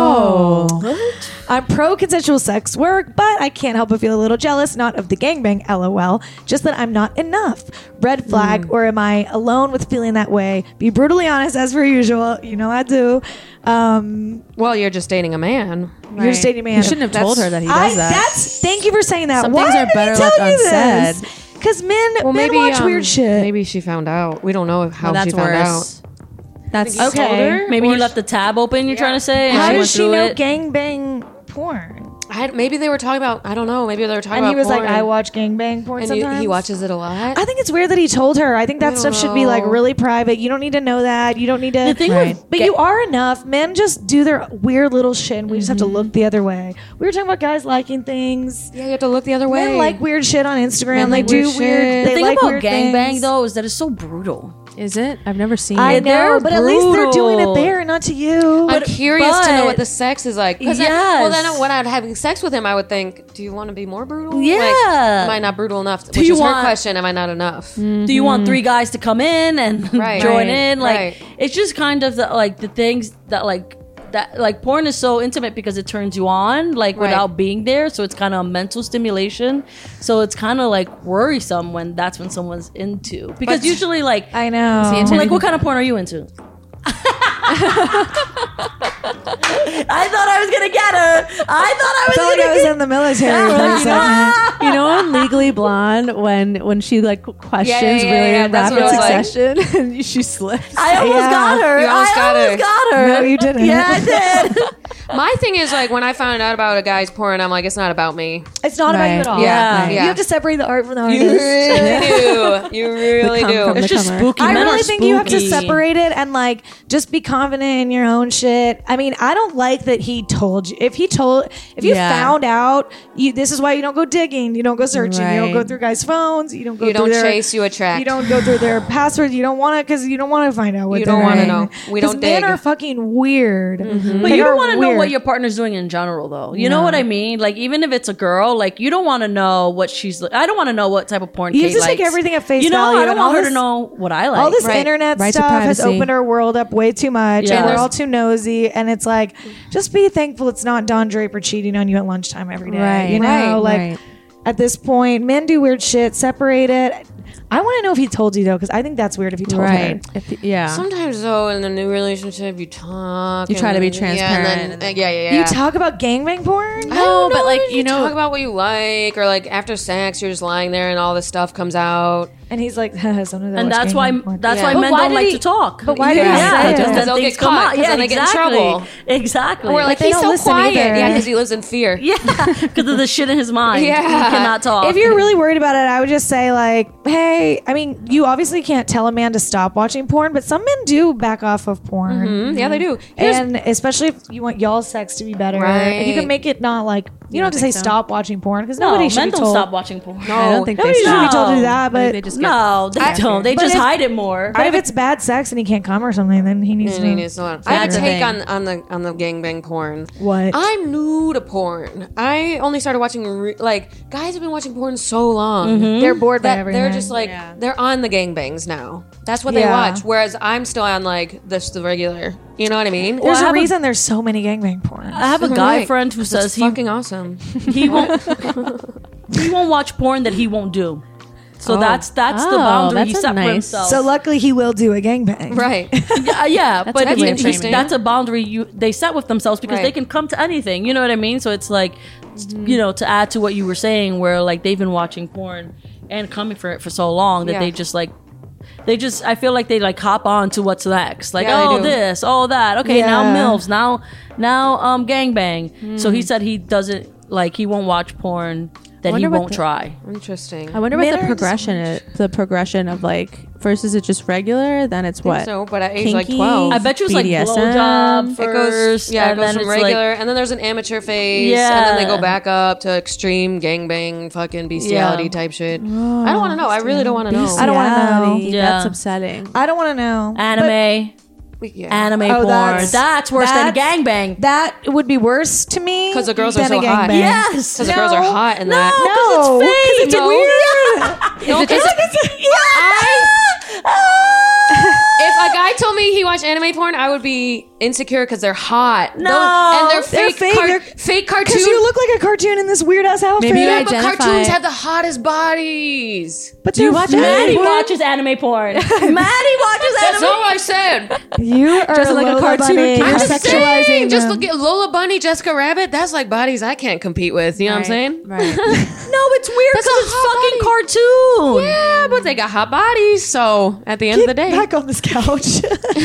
Oh, I'm pro consensual sex work, but I can't help but feel a little jealous, not of the gangbang, lol, just that I'm not enough. Red flag, or am I alone with feeling that way? Be brutally honest, as per usual. You know I do. Um, Well, you're just dating a man. You're just dating a man. you shouldn't have told her that he does I, that. That's thank you for saying that. Some Why things are did better he tell left you unsaid. this? Because men, Well, men maybe watch um, weird shit. Maybe she found out. We don't know how Well, that's she found worse. out. That's Think he told Okay. her? Maybe Or you left the tab open. You're trying to say. and How she went does she through know it. gangbang porn? I, maybe they were talking about. I don't know. Maybe they were talking And about. he was like, porn. I watch gangbang porn And you, sometimes. he watches it a lot. I think it's weird that he told her. I think that I stuff don't should be like know. really private. You don't need to know that. You don't need to. The thing Right. with But ga- you are enough. Men just do their weird little shit, and we just have to Mm-hmm. look the other way. We were talking about guys liking things. yeah, you have to look the other way. Men like weird shit on Instagram. Men they like do weird weird. shit. They the thing like about weird gangbang things. though is that it's so brutal. is it? I've never seen I it. know, They're but at least they're doing it brutal. there, not to you. I'm curious to know but- what the sex is like. 'Cause then- well, Yes. then when I'm having sex with him, I would think, do you want to be more brutal? Yeah. Like, am I not brutal enough? Which you is her want- question. Am I not enough? Do you want three guys to come in and Right. join Right. in? Like Right. it's just kind of the, like the things that like that like porn is so intimate because it turns you on like Right. without being there. So it's kind of a mental stimulation. So it's kind of like worrisome when that's when someone's into because But- usually like I know. See, like what kind of porn are you into? I thought I was gonna get her. I thought I I was felt like gonna I was get in the military for a second. You know, on Legally Blonde, when when she like questions Yeah, yeah, yeah, really yeah, in that's rapid what I was succession, and she slips. I almost Yeah. got her. You almost I got almost her. got her. No, you didn't. Yeah, I did. My thing is like when I found out about a guy's porn, I'm like, it's not about me. It's not about you Right. at all. Yeah, Right. yeah. You have to separate the art from the You artist. really do. You really cum do. from It's the just comer. spooky. I Men really are think you have to spooky. separate it and like just be confident in your own shit. I mean, I don't like that he told you. If he told, if you Yeah. found out, you this is why you don't go digging, you don't go searching, you don't go Right. through guys' phones, you don't go. You through don't their, chase, you attract. You don't go through their passwords. You don't want to because you don't want to find out what You they're don't wanna doing. know. We 'Cause don't men dig. are fucking weird. But They you are don't want to know weird. what your partner's doing in general, though. You know what I mean? Like, even if it's a girl, like, you don't want to know what she's. I don't want to know what type of porn. You Kate have to take likes. everything at face You know, value I don't and want all her this- to know what I like. All this Right. internet Right to stuff has privacy. opened our world up way too much, Yeah. and we're There's- all too nosy. And it's like, just be thankful it's not Don Draper cheating on you at lunchtime every day. Right. You know, Right. like Right. at this point, men do weird shit. Separate it. I want to know if he told you though, because I think that's weird if he told Right. her. If, yeah. Sometimes though, in a new relationship, you talk. You try to be and- Yeah, transparent and and then, then- yeah, yeah, yeah. You talk about gangbang porn? I don't No, know, but, like, you, you know- talk about what you like, or like after sex, you're just lying there and all this stuff comes out. And he's like, sometimes I And watch that's why gangbang porn. that's Yeah. why But men why don't did like he- to talk. but why did he yeah, say because it? then They'll things get come caught, out. 'cause Yeah, then they get in exactly. trouble. Exactly. We're like, they he's don't so listen quiet. either. Yeah, because he lives in fear. yeah, because of the shit in his mind. Yeah. He cannot talk. If you're really worried about it, I would just say like, hey, I mean, you obviously can't tell a man to stop watching porn, but some men do back off of porn. Mm, yeah, they do. Here's, And especially if you want y'all's sex to be better, and you Right. can make it not like you don't have to say think so? stop watching porn because no, nobody should men be don't told. stop watching porn. no, I don't think Nobody they should be No. told to do that, Maybe but they just get No, they I- don't. They but just if- hide it more. but if it's bad sex and he can't come or something, then he needs Mm, to. it's not- I have a That's the take thing. on, on the on the gangbang porn. What? I'm new to porn. I only started watching re- like guys have been watching porn so long. They're bored by That everything. they're just like Yeah. they're on the gangbangs now. That's what they Yeah. watch. Whereas I'm still on like this the regular. You know what I mean? There's I a have a- reason there's so many gangbang porn. I have a guy Right. friend who That's says he fucking awesome. he won't he won't watch porn that he won't do. So Oh. that's that's the Oh, boundary he that's set for nice. himself. So luckily he will do a gangbang. Right. yeah, yeah, That's but a good way he- of he's- framing it. that's a boundary you they set with themselves because Right. they can come to anything. You know what I mean? So it's like, you know, to add to what you were saying, where like they've been watching porn and coming for it for so long that Yeah. they just like. They just, I feel like they like hop on to what's next. Like, Yeah, they oh, do. this, oh, that. Okay, now Yeah. MILFs, now, now, um, gangbang. So he said he doesn't, like, he won't watch porn that he wonder what won't the- try. Interesting. I wonder what Men the are just progression is. The progression of like first is it just regular, then it's what? so, but at age like Kinky? twelve, I bet you it's like B D S M. blowjob it first. goes, yeah, it and goes then from it's regular, like, and then there's an amateur phase, and then they Yeah. go back up to extreme gangbang, fucking bestiality Yeah. type shit. I don't want to know. I really don't want to know. I don't wanna know. Bestiality. Yeah. That's upsetting. I don't want to know. anime, We- yeah. anime Oh, porn. that's- That's, worse than that's- gangbang. That would be worse to me 'Cause the girls are than so a hot. gangbang. Yes. Because the girls are No. hot in No, that. because No, it's fake. 'cause it's No. weird. No, 'cause if a guy told me he watched anime porn, I would be insecure because they're hot. No, Those- and they're they're fake, fake. car- They're- fake Because cartoons. you look like a cartoon in this weird ass outfit. Maybe you yeah, but identify- cartoons have the hottest bodies. but Do you they're watch fake. Maddie porn? watches anime porn. Maddie watches That's anime. all I said. You are Just like a Lola cartoon Bunny. kid. You're I'm just sexualizing saying. Just them. look at Lola Bunny, Jessica Rabbit. That's like bodies I can't compete with. You know what I'm saying? Right. No, it's weird That's because a it's hot fucking cartoon. Yeah, but they got hot bodies. So at the end Get of the day, back on this couch.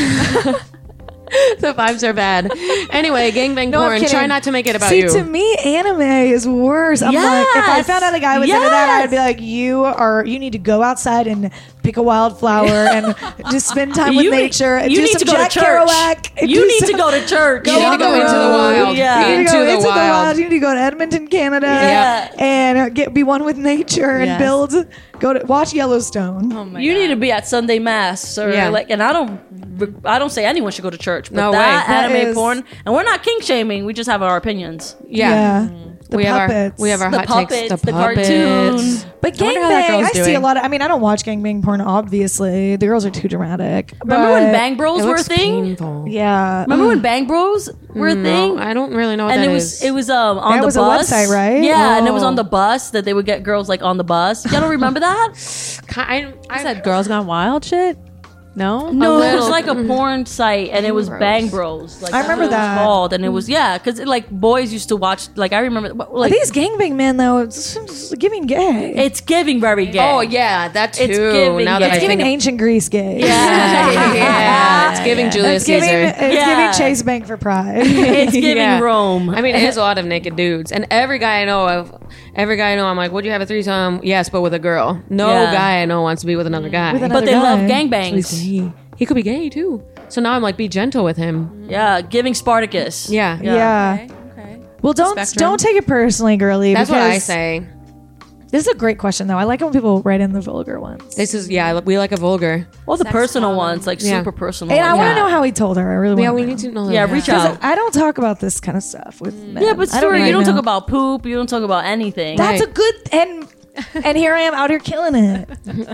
the vibes are bad. Anyway, gangbang No, I'm porn. kidding. Try not to make it about See, you. to me, anime is worse. I'm like, if I Yes. found out a guy was into that, Yes. I'd be like, you are, you need to go outside and pick a wildflower and just spend time with You need- nature. And you do need some to go to Jack church. Kerouac. and You do need to some- go to church. You need to on go the into the road. wild. Yeah. You need to Into go the into the wild. wild. You need to go to Edmonton, Canada, Yeah. and get be one with nature and Yes. build. Go to watch Yellowstone. Oh my You God. need to be at Sunday mass or Yeah. like, and I don't, I don't say anyone should go to church, but No that way. That anime is- porn, and we're not kink shaming. We just have our opinions. yeah. The we have our puppets. we have our The hot puppets, takes. the cartoon. But I wonder how that gangbang, girl's I see a doing. lot of. I mean, I don't watch gangbang porn. Obviously, the girls are too dramatic. Remember when but- Bang Bros It were a looks thing? painful. Yeah. Remember when Bang Bros were a No, thing? I don't really know what and that it was is. it was um on That the was a bus. website, right? Yeah, and it was Oh. on the bus that they would get girls like on the bus. Y'all don't remember that? Ki- I, I I said Girls Gone Wild shit. No. No, it was little. like a porn site, and it was Bros. Bang Bros. Like I that's remember what it was that. called, and it was yeah, because like boys used to watch. Like I remember, like These gangbang men, though, it's, it's giving gay. it's giving very gay. Oh yeah, that too. It's giving- now that it's I It's giving think, ancient Greece gay. Yeah. yeah, it's giving Julius It's giving, Caesar. it's Yeah. giving Chase Bank for pride. It's giving Yeah. Rome. I mean, it is a lot of naked dudes, and every guy I know of, every guy I know, I'm like, would you have a threesome? Yes, but with a girl. No Yeah. guy I know wants to be with another guy. With but another they love guy. gangbangs. He, he could be gay too. So now I'm like, be gentle with him. Yeah, giving Spartacus. Yeah, Yeah. Okay. okay. Well, don't Spectrum. don't take it personally, girly. That's what I because- say. This is a great question, though. I like it when people write in the vulgar ones. This is yeah, we like a vulgar. Well, the Sex personal bomb. ones, like Yeah. super personal. And I ones. want to Yeah. know how he told her. I really Yeah, want we to need to know. Yeah, that. reach Because out. I don't talk about this kind of stuff with men. Yeah, but I story, really you don't know. talk about poop. You don't talk about anything. That's Right. a good and and here I am out here killing it.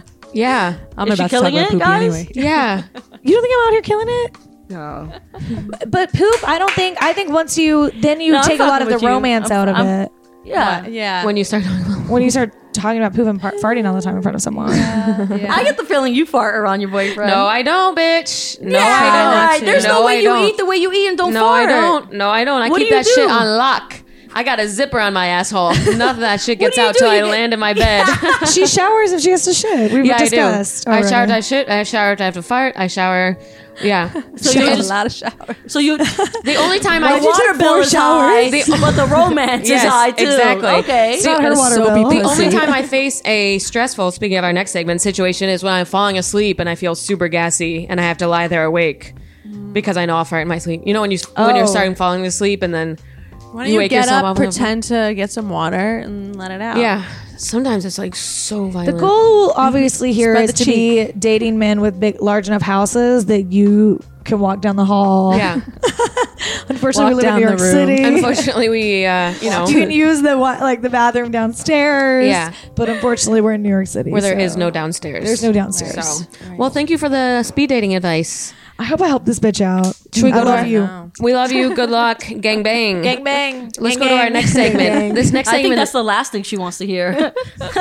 Yeah, I'm Is she about to talk killing about it, poopy guys? anyway. yeah. You don't think I'm out here killing it? No. But poop, I don't think. I think once you then you No, I'm take a lot fucking of the with you. romance I'm- out of I'm- it yeah. Yeah. When you start talking about when you start talking about poop and par- farting all the time in front of someone. yeah. I get the feeling you fart around your boyfriend. no, I don't, bitch. No, yeah, I don't. right. There's no, No, way I you don't. eat the way you eat and don't no, fart. I don't. No, I don't. I What keep do you that shit do? on lock. I got a zipper on my asshole. None of that shit gets do you out do? till I You get- land in my bed. She showers if she has to shit. We've Yeah, discussed. I do. I shower if already. I shit. I shower if I have to fart. I shower. Yeah. So She you has just a lot of showers. so you The only time I the water bill is high, but the romance Yes, is high too. exactly. Okay. It's not her That's water so bill. The pussy. only time I face a stressful, speaking of our next segment, situation is when I'm falling asleep and I feel super gassy and I have to lie there awake because I know I'll fart in my sleep. You know when you when you're Oh. starting falling asleep and then Why don't You you, wake get yourself up, up with a- pretend to get some water, and let it out? yeah, sometimes it's like so violent. The goal, obviously, here Spread is the to be dating men with big, large enough houses that you can walk down the hall. Yeah. Unfortunately, we Walk live in New down York the room. City. Unfortunately, we uh, you know You can use the wa- like the bathroom downstairs. Yeah. But unfortunately, we're in New York City, where there so- is no downstairs. There's no downstairs. So, well, thank you for the speed dating advice. I hope I help this bitch out. Should we I go to love our- you. No. We love you. Good luck. Gang bang. Gang bang. Let's Gang go to our gang. next segment. This next I think segment. that's the last thing she wants to hear. you guys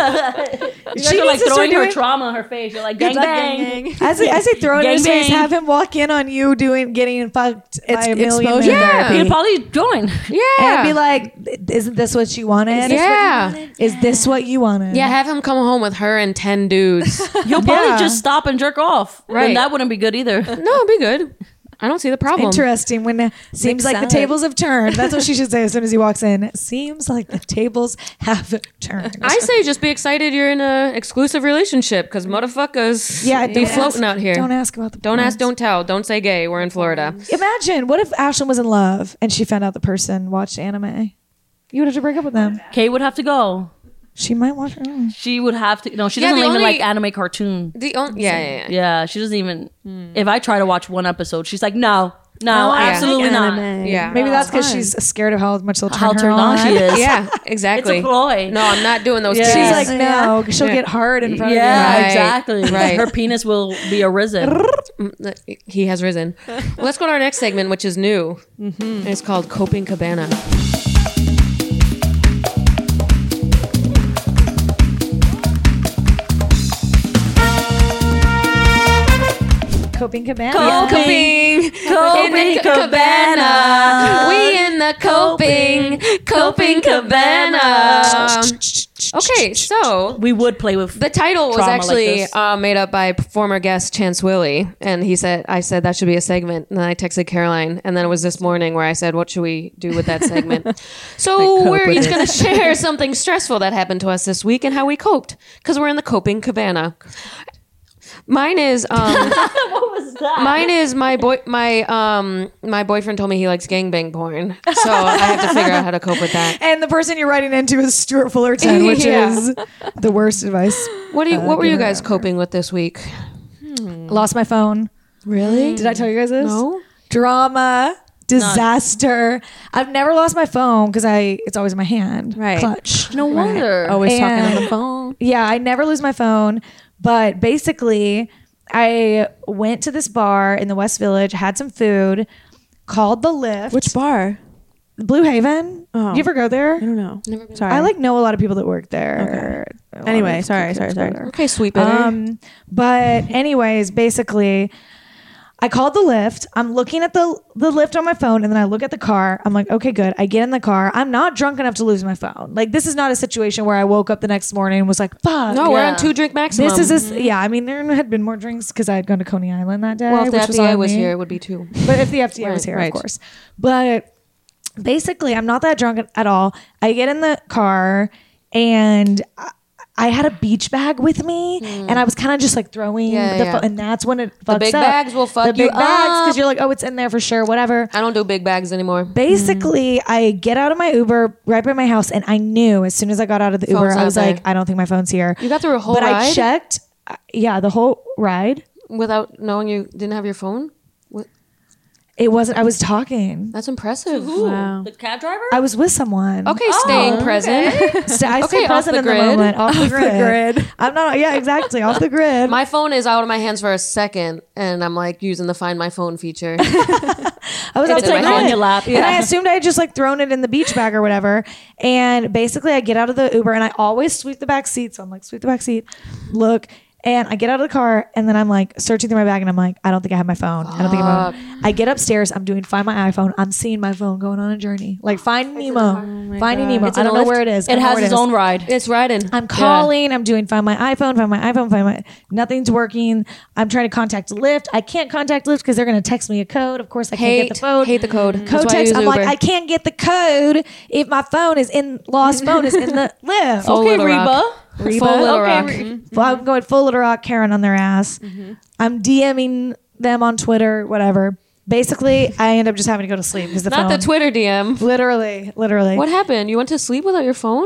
She are like needs to start throwing her doing- trauma in her face. You're like, gang like bang. I say, I say, throw it in his Gang face. bang. Have him walk in on you doing getting fucked It's by a million exposure men. therapy. You'd probably join. yeah. And be like, isn't this what you wanted? yeah. Is this what you wanted? Yeah, have him come home with her and ten dudes. You'll probably Yeah. just stop and jerk off. Right. And that wouldn't be good either. No, it'd be good. I don't see the problem. Interesting. When it seems like the salad. tables have turned. That's what she should say as soon as he walks in. Seems like the tables have turned. I say just be excited you're in a exclusive relationship because motherfuckers yeah, be don't floating ask- out here. Don't ask about the. Don't ask, porns. don't tell. Don't say gay. We're in Florida. Imagine what if Ashlyn was in love and she found out the person watched anime. You would have to break up with them. Kay would have to go. She might watch her own. She would have to. No, she Yeah, doesn't the even only- like anime cartoon. The only, yeah, yeah, yeah. Yeah, she doesn't even. If I try to watch one episode, she's like, no, no, I absolutely like not. anime. Yeah. Maybe Oh, that's because fun. she's scared of how much they'll turn How her turned on she is. Yeah, exactly. It's a ploy. No, I'm not doing those. Yeah. She's titties. like, no, 'cause she'll Yeah. get hard in front Yeah, of Right, exactly. right. Her penis will be arisen. Mm, he has risen. Let's go to our next segment, which is new. Mm-hmm. It's called Coping Cabana. you. Coping Cabana. Coping. Coping In the Cabana. We in the coping, coping cabana. Okay, so We would play with the title was trauma like actually this. uh, made up by former guest Chance Willie, and he said, "I said that should be a segment." And then I texted Caroline, and then it was this morning where I said, "What should we do with that segment?" So cope we're with each it. going to share something stressful that happened to us this week and how we coped, because we're in the coping cabana. Mine is um, What was that? mine is my boy my um my boyfriend told me he likes gangbang porn, so I have to figure out how to cope with that. And the person you're writing into is Stuart Fullerton, which Yeah. is the worst advice. What do you, Uh, what were give you her guys ever. coping with this week? Lost my phone. Really? Did I tell you guys this? No. Drama, disaster. I've never lost my phone because I it's always in my hand. Right. Clutch. No wonder. Always talking on And- the phone. Yeah, I never lose my phone. But basically, I went to this bar in the West Village, had some food, called the lift. Which bar? Blue Haven. Oh. Do you ever go there? I don't know. Never been. Sorry. I like know a lot of people that work there. A lot Anyway, of sorry, kids sorry, go sorry. there. Okay, sweet bitter. Um, but anyways, basically, I called the lift. I'm looking at the the lift on my phone, and then I look at the car. I'm like, okay, good. I get in the car. I'm not drunk enough to lose my phone. Like, this is not a situation where I woke up the next morning and was like, fuck. no, we're yeah. on two drink maximum. This is this. Yeah, I mean, there had been more drinks because I had gone to Coney Island that day. well, if the which F was B I on was me. here, it would be two. But if the F D A was Right, here, right. of course. But basically, I'm not that drunk at all. I get in the car and I, I had a beach bag with me, and I was kind of just like throwing Yeah, the yeah. phone, and that's when it fucks big up. bags will fuck the big you bags up. because you're like, oh, it's in there for sure, whatever. I don't do big bags anymore. Basically, I get out of my Uber right by my house, and I knew as soon as I got out of the Phone's Uber, I not was there. like, I don't think my phone's here. You got through a whole but I ride checked. uh, Yeah, the whole ride. without knowing you didn't have your phone. What- It wasn't. I was talking. That's impressive. Ooh, Wow. the cab driver? I was with someone. Okay, staying okay. present. So I Okay, stay off present the in the grid. moment, off the Off the grid. grid. I'm not. Yeah, exactly, off the grid. My phone is out of my hands for a second, and I'm like using the Find My Phone feature. I was off it's the like grid, on your lap, and I yeah. assumed I had just like thrown it in the beach bag or whatever. And basically, I get out of the Uber and I always sweep the back seat. So I'm like, sweep the back seat, look, And I get out of the car and then I'm like searching through my bag and I'm like, I don't think I have my phone. I don't think I have my phone. I get upstairs. I'm doing Find My iPhone. I'm seeing my phone going on a journey. Like Finding Nemo. Finding Nemo. It's I in don't a know lift? where it is. I It don't know has where its own ride. It's riding. I'm calling. I'm doing Find My iPhone. Find My iPhone. Find My. Nothing's working. I'm trying to contact Lyft. I can't contact Lyft because they're going to text me a code. Of course, I can't Hate, get the phone. hate the code. That's Code why I text. use I'm like, Uber. I can't get the code if my phone is in lost phone is in the Lyft. Full Okay, Little Rock. Reba. Reba. Full Little Okay, Rock. Re- Well, I'm going full Little Rock Karen on their ass. I'm DMing them on Twitter, whatever. Basically, I end up just having to go to sleep because the Not phone. the Twitter D M. Literally, literally. What happened? You went to sleep without your phone?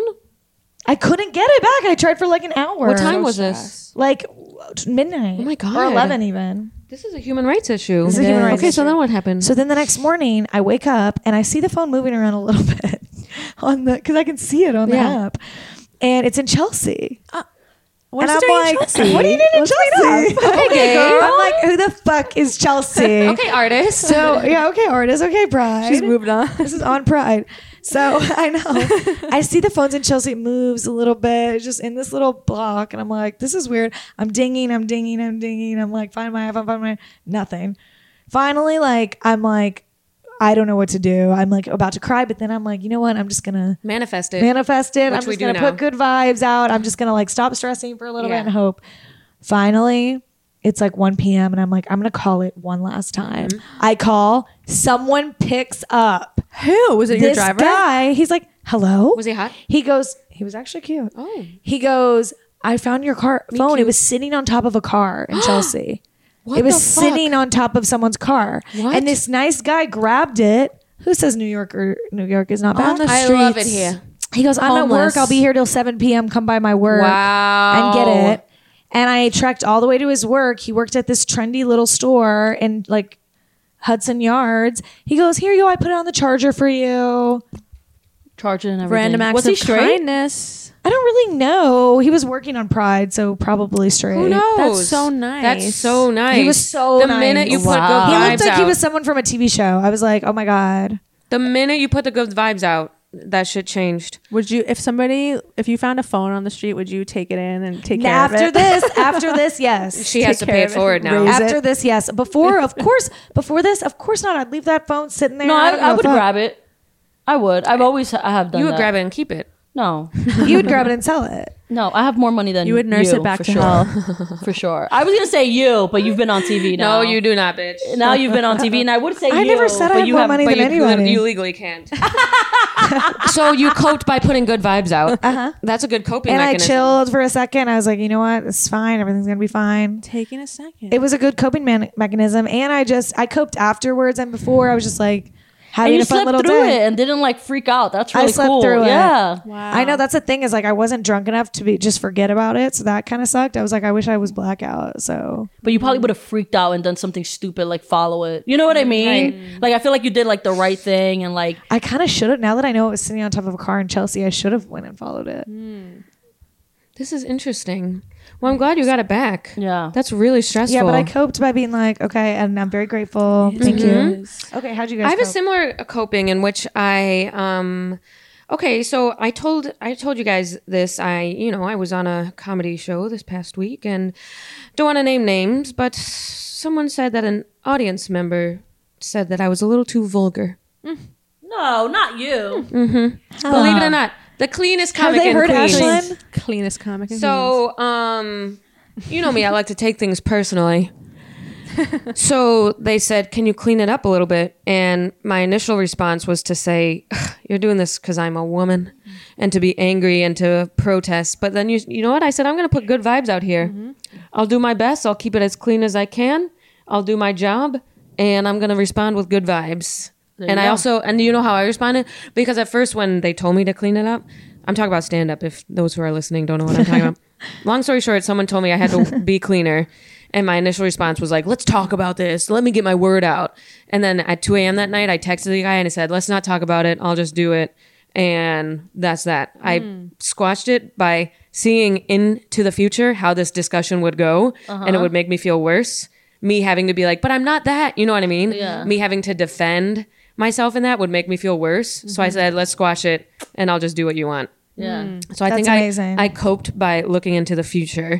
I couldn't get it back. I tried for like an hour. What time was this? Like midnight. Oh my God. Or eleven even. This is a human rights issue. This is a human rights okay, so issue. then what happened? So then the next morning, I wake up and I see the phone moving around a little bit on the because I can see it on the Yeah. app, and it's in Chelsea. What's and it I'm doing in like, Chelsea? what are you doing in Let's meet Chelsea? up. Okay, girl. I'm like, who the fuck is Chelsea? okay, artist. So yeah, okay, artist, okay, Pride. She's moved on. This is on Pride. So I know. I see the phones in Chelsea. It moves a little bit, just in this little block. And I'm like, this is weird. I'm dinging, I'm dinging, I'm dinging. I'm like, find my iPhone, find my nothing. Finally, like, I'm like, I don't know what to do. I'm like about to cry, but then I'm like, you know what? I'm just gonna Manifest it. manifest it. Which I'm we just do gonna now. put good vibes out. I'm just gonna like stop stressing for a little Yeah. bit and hope. Finally, it's like one p.m. and I'm like, I'm gonna call it one last time. Mm-hmm. I call, someone picks up. Who was it? Your This driver? guy, he's like, hello. Was he hot? He goes, he was actually cute. Oh. He goes, I found your car phone. It cute. was sitting on top of a car in Chelsea. What it was the fuck? sitting on top of someone's car. What? And this nice guy grabbed it. Who says New York or New York is not On bad? the I love it streets. here. He goes, I'm at work. Homeless. I'll be here till seven p.m. Come by my work Wow. and get it. And I trekked all the way to his work. He worked at this trendy little store in like Hudson Yards. He goes, here you go. I put it on the charger for you. Charging and everything. Random acts Was he of straight? kindness. I don't really know. He was working on Pride, so probably straight. Who knows? That's so nice. That's so nice. He was so The nice. minute you put Wow. good He vibes looked like out, he was someone from a T V show. I was like, oh my God. the minute you put the good vibes out, that shit changed. Would you, if somebody, if you found a phone on the street, would you take it in and take care After of it? this, after this, yes. She has to Take pay care it of it. forward now. Raise After it. this, yes. Before, of course, before this, of course not. I'd leave that phone sitting there. No, I, don't I know would if grab it. I would. I've always I have done You would that. grab it and keep it. No, You would grab it and sell it. no. I have more money than You would nurse it back for to sure. health. For sure. I was gonna say you, but you've been on T V now. No, you do not, bitch. Now you've been on T V, and I would say I you. never said I but had you more have money But than you, anybody. you legally can't. So you coped by putting good vibes out. Uh-huh. That's a good coping And I mechanism. chilled for a second. I was like, you know what? It's fine. Everything's going to be fine. Taking a second. It was a good coping man- mechanism. And I just, I coped afterwards. And before, I was just like And having you a fun slept little through day. it and didn't like freak out. That's I really slept cool. through it. Yeah. wow. I know that's the thing is like I wasn't drunk enough to be just forget about it. So that kind of sucked. I was like, I wish I was blackout. So But you probably would have freaked out and done something stupid like follow it. You know what I mean? Like I feel like you did like the right thing and like I kind of should have, now that I know it was sitting on top of a car in Chelsea, I should have went and followed it. This is interesting. Well, I'm glad you got it back. Yeah. That's really stressful. Yeah, but I coped by being like, okay, and I'm very grateful. Thank you. Okay, how'd you guys I have a cope? similar coping in which I um okay, so I told I told you guys this. I you know, I was on a comedy show this past week and don't want to name names, but someone said that an audience member said that I was a little too vulgar. no, not you. Believe it or not, the cleanest Have comic they in heard Queens. Ashlyn? Cleanest comic. in Queens. So, um, you know me, I like to take things personally. So they said, "Can you clean it up a little bit?" And my initial response was to say, "Ugh, "You're doing this because I'm a woman," and to be angry and to protest. But then you, you know what? I said, "I'm going to put good vibes out here. Mm-hmm. I'll do my best. I'll keep it as clean as I can. I'll do my job, and I'm going to respond with good vibes." There And you I go. also, and you know how I responded? Because at first, when they told me to clean it up, I'm talking about stand up. If those who are listening don't know what I'm talking about. Long story short, someone told me I had to be cleaner. And my initial response was like, let's talk about this. Let me get my word out. And then at two a.m. that night, I texted the guy and I said, let's not talk about it. I'll just do it. And that's that. I squashed it by seeing into the future how this discussion would go. And it would make me feel worse. Me having to be like, but I'm not that. You know what I mean? Yeah. Me having to defend myself in that would make me feel worse. So I said, let's squash it and I'll just do what you want. Yeah. So I That's think amazing. I, I coped by looking into the future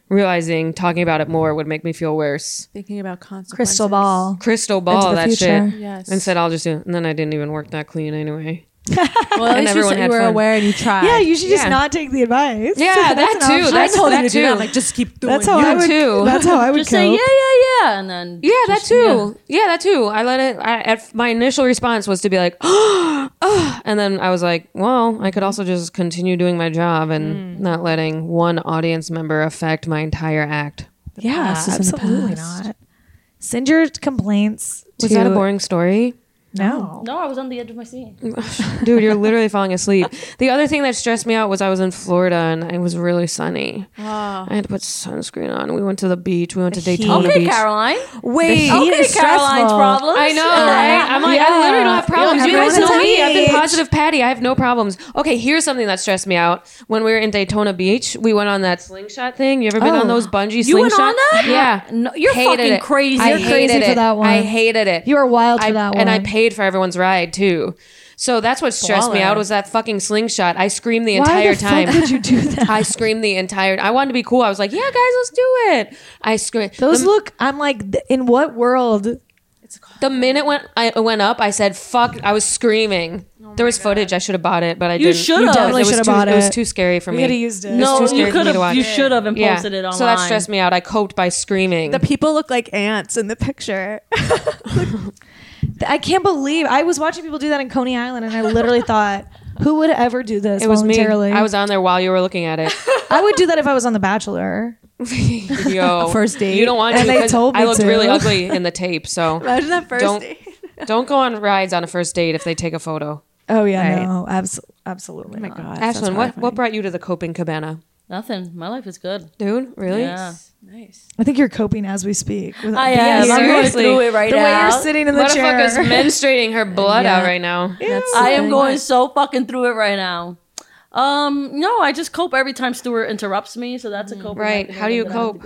realizing talking about it more would make me feel worse. Thinking about consequences. Crystal ball. Crystal Into ball the that future. shit. Yes. Instead, I'll just do it. And then I didn't even work that clean anyway. Well, at And least you everyone said you had were fun. aware and you tried. Yeah, you should just Yeah. not take the advice. Yeah, That's that an too. option. That's I told you that to do too. that. I'm like, just keep doing That's how You I would. too. That's how I would Just say cope. yeah, yeah, yeah, and then Yeah, that just- too. Yeah. that too. I let it. I, at, my initial response was to be like, oh, and then I was like, well, I could also just continue doing my job and not letting one audience member affect my entire act. Yeah, past is in the absolutely past. not. Send your complaints. Was to, that a boring story? No. No, I was on the edge of my seat. Dude, you're literally falling asleep. The other thing that stressed me out was I was in Florida and it was really sunny. Oh. I had to put sunscreen on. We went to the beach. We went to The heat. Daytona Okay, Beach. Caroline. Wait. Okay, Caroline's problems. I know, right? I'm like, I literally don't have problems. You everyone guys know has me. I've been age. positive Patty. I have no problems. Okay, here's something that stressed me out. When we were in Daytona Beach, we went on that slingshot thing. You ever been Oh. on those bungee You went slingshot? on that? Yeah. No, you're Hated fucking it. crazy. I You're hated crazy it. for that one. I hated it. You were wild for I, that one. and I paid for everyone's ride too. So that's what stressed me Baller. out was that fucking slingshot. I screamed the Why entire the time. fuck did you do that? I screamed the entire. I wanted to be cool. I was like, "Yeah, guys, let's do it." I screamed. Those the, look. I'm like, th- in what world? the minute when I went up, I said, "Fuck!" I was screaming. there was footage. I should have bought it, but I You didn't. should've. It was- definitely it was should've too- bought It was it. too scary for We me. could have used it. was No, too you scary for could me to have. watch. You should have and Yeah. posted it online. So that stressed me out. I coped by screaming. The people look like ants in the picture. I can't believe I was watching people do that in Coney Island, and I literally thought, who would ever do this it was me. voluntarily? I was on there while you were looking at it. I would do that if I was on The Bachelor. Yo, First date. You don't want And to. they 'cause told me I looked to. really ugly in the tape. So Imagine that 1st Don't- date. don't go on rides on a first date if they take a photo. Oh yeah, Right. no, abs- absolutely. Oh my not. god. sounds Ashlyn, what horrifying. what brought you to the coping cabana, Nothing. My life is good. dude? Really? Yeah. Nice. I think you're coping as we speak. With- I Yeah, am. I'm going seriously. through it right the way now. you're sitting in the chair. Motherfucker's menstruating her blood Yeah. out right now. That's I am the going thing. so fucking through it right now. Um, no, I just cope every time Stuart interrupts me, so that's a coping Right. mechanism How do you that I have to cope? do.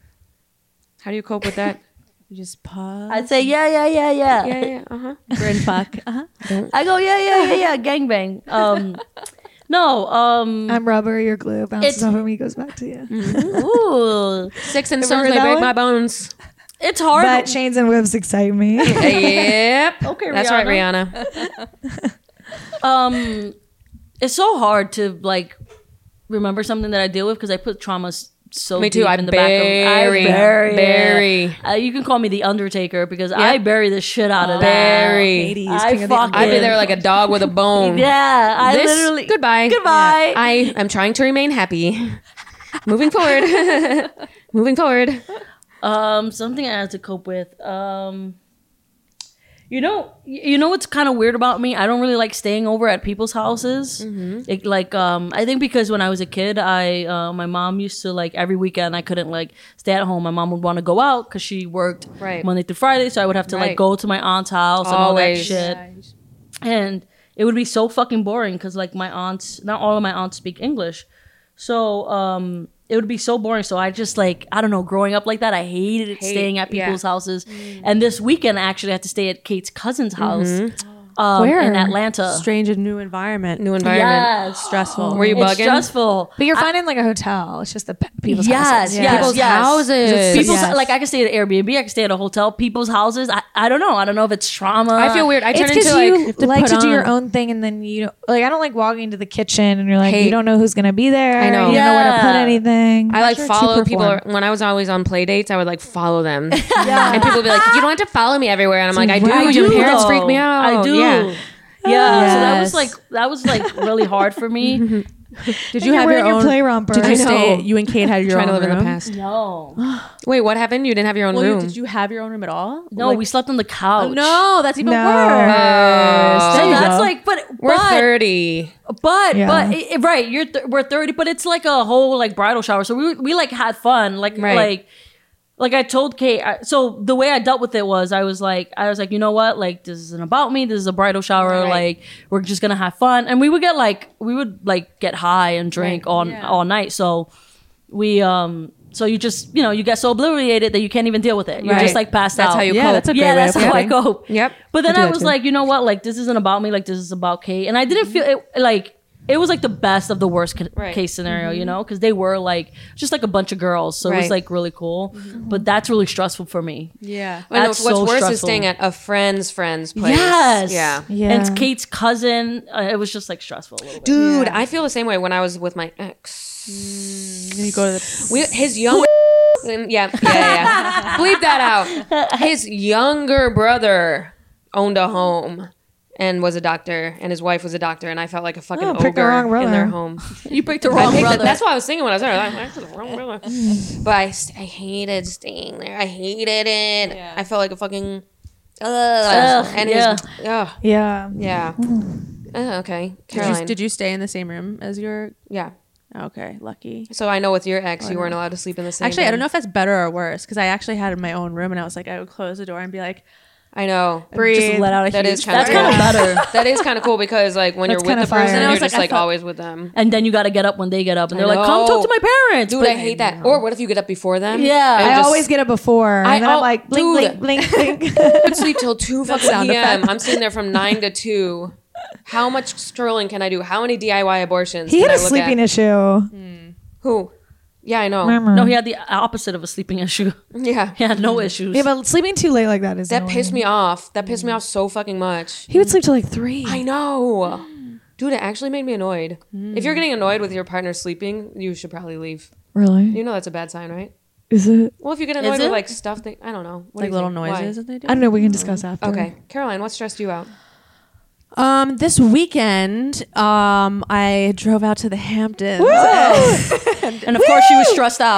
How do you cope with that? You just pause. I'd say yeah, yeah, yeah, yeah. yeah, yeah. Uh huh. grin fuck. Uh-huh. I go yeah, yeah, yeah, yeah. Gangbang. Um, no. Um. I'm rubber, you're glue. Bounces It's- off of me, goes back to you. Ooh, Six and Ever stones heard may that break one? my bones. it's hard. But chains and whips excite me. Yep. Okay, That's right, Rihanna. Rihanna. um, it's so hard to like remember something that I deal with because I put traumas so Me too. deep I in the back of bury, I bury, bury. it. Uh, you can call me the Undertaker because I bury the shit out of that. Bury. Ladies, I king of the fucking I'd be there like a dog with a bone. yeah. I This- literally goodbye. Goodbye. I am trying to remain happy. Moving forward. Moving forward. Um, something I had to cope with. Um, you know, y- you know what's kind of weird about me? I don't really like staying over at people's houses. It, like, um, I think because when I was a kid, I uh, my mom used to like every weekend I couldn't like stay at home. My mom would want to go out because she worked Right. Monday through Friday, so I would have to Right. like go to my aunt's house and all that Always. shit. And it would be so fucking boring because like my aunts, not all of my aunts speak English, so um. It would be so boring. So I just like, I don't know, growing up like that, I hated it Hate- staying at yeah. people's houses. And this weekend, I actually had to stay at Kate's cousin's house um, Where? in Atlanta. Strange and new environment. New environment. Yes. Stressful. Were you It's bugging? stressful. But you're finding like a hotel. It's just the pe- people's Yes, houses. yes, People's yes. houses. People's, Yes. Like I can stay at Airbnb, I can stay at a hotel. People's houses, I, I don't know. I don't know if it's trauma. I feel weird. I turn It's into because like you have to like put to do your on- own thing, and then you like. I don't like walking into the kitchen and you're like, Hate. you don't know who's gonna be there. I know. You don't know where to put Yeah. anything. I like Sure, to follow people. perform. When I was always on play dates, I would like follow them. Yeah. And people would be like, you don't have to follow me everywhere. And I'm like, I do. I Your do, parents though. freak me out. I do. Yeah. Yeah. So that was Yes. like that was like really hard for me. Did And you you're have wearing your your own play romper. Did I you know. stay? You and Kate had your Trying own to live room? in the past. No. Wait, what happened? You didn't have your own Well, room. did you have your own room at all? No, Like- we slept on the couch. Oh, no, that's even No. worse. Oh. So There you that's go. like, but We're but, thirty. But Yeah. but it, it- right, you're th- we're thirty, but it's like a whole like bridal shower. So we we like had fun, like Right. like like I told Kate. I, so the way I dealt with it was I was like I was like you know what, like this isn't about me. This is a bridal shower. Right. Like we're just gonna have fun, and we would get like we would like get high and drink Right. all Yeah. all night. So we um. So you just, you know, you get so obliterated that you can't even deal with it. You're Right. just like passed That's out. how you Yeah, cope. that's a great yeah, way that's of how I coping. cope. Yep. But then I do I that was too. like, you know what? Like, this isn't about me. Like, this is about Kate. And I didn't feel it. Like, it was like the best of the worst ca- Right. case scenario, you know, because they were like just like a bunch of girls, so it Right. was like really cool. But that's really stressful for me. Yeah. Well, no, That's what's so worse is stressful. staying at a friend's friend's place. Yes. Yeah. Yeah. And it's Kate's cousin. Uh, it was just like stressful a little bit. Dude, Yeah. I feel the same way when I was with my ex. You go to the We, his young, yeah, yeah, yeah, yeah. Bleep that out. His younger brother owned a home and was a doctor, and his wife was a doctor, and I felt like a fucking Oh, picked the wrong ogre in their brother. home. You picked the I wrong picked it- brother. that's what I was thinking when I was there. Like, I picked the wrong brother. But I, st- I hated staying there. I hated it. Yeah. I felt like a fucking. Ugh. Ugh, and yeah. his, ugh, Yeah. yeah. Uh, okay, did you, Caroline. did you stay in the same room as your yeah. okay, lucky. So I know with your ex, you weren't allowed to sleep in the same. Actually, I bed. don't know if that's better or worse because I actually had my own room and I was like, I would close the door and be like, I know. breathe. Just let out a That huge. is kinda That's kind of cool. better. That is kind of cool because like when That's you're with kinda the person, fire. And I you're was like, just I like felt- always with them. And then you got to get up when they get up, and they're I like, "Come talk to know. my parents." Dude, But- I hate that. Or what if you get up before them? Yeah. And I just- always get it before. And I- then oh, I'm like, blink, dude. blink, blink, blink. I could sleep till two fucking sound p m. effect. I'm sitting there from nine to two. How much strolling can I do? How many D I Y abortions? He can had I a look sleeping at? issue. Who? Yeah, I know. Remember? No, he had the opposite of a sleeping issue. Yeah, He had no issues. Yeah, but sleeping too late like that is that annoying. pissed me off. That pissed me off so fucking much. He would sleep till like three. I know. Dude, it actually made me annoyed. If you're getting annoyed with your partner sleeping, you should probably leave. Really? You know that's a bad sign, right? Is it? Well, if you get Is annoyed it? with like stuff that I don't know, what do like you little think? Why? noises that they do. I don't know. We can discuss after. Okay, Caroline, what stressed you out? Um, this weekend, um, I drove out to the Hamptons. and of course, she was stressed out.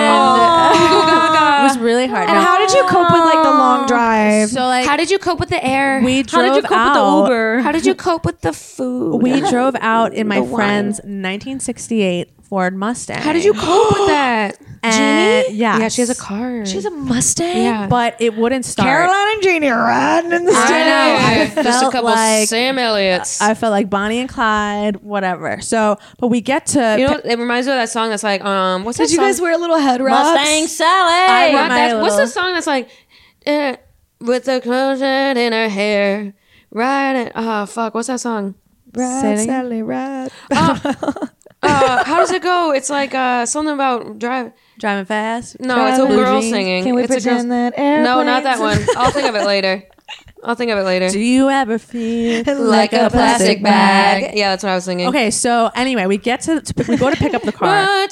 And it was really hard. And No. how did you cope with like the long drive? So like How did you cope with the air? we How drove did you cope out. with the Uber? How did you cope with the food? We drove out in my The wine. friend's nineteen sixty-eight Ford Mustang. How did you cope with that? And, yeah, Yeah, she has a car. She's a Mustang. Yeah. but it wouldn't start. Caroline and Jeannie are riding in the I street. know. I Just a felt couple like Sam Elliott's. I felt like Bonnie and Clyde, whatever. So, but we get to you know, what? It reminds me of that song that's like, um, what's Did that you song? guys wear little head wraps? Mustang Sally. I What? my That's- what's the little- song that's like, eh, with the closet in her hair, right? Oh fuck, what's that song? Ride, Say it again. Sally, ride. Uh, how does it go? It's like uh, something about drive. driving fast. No, it's a Driving girl jeans. singing. Can we it's a pretend girl- that airplanes? No, not that one. I'll think of it later. I'll think of it later. Do you ever feel Like a plastic bag. Yeah, that's what I was singing. Okay, so anyway, we get to, to we go to pick up the car. At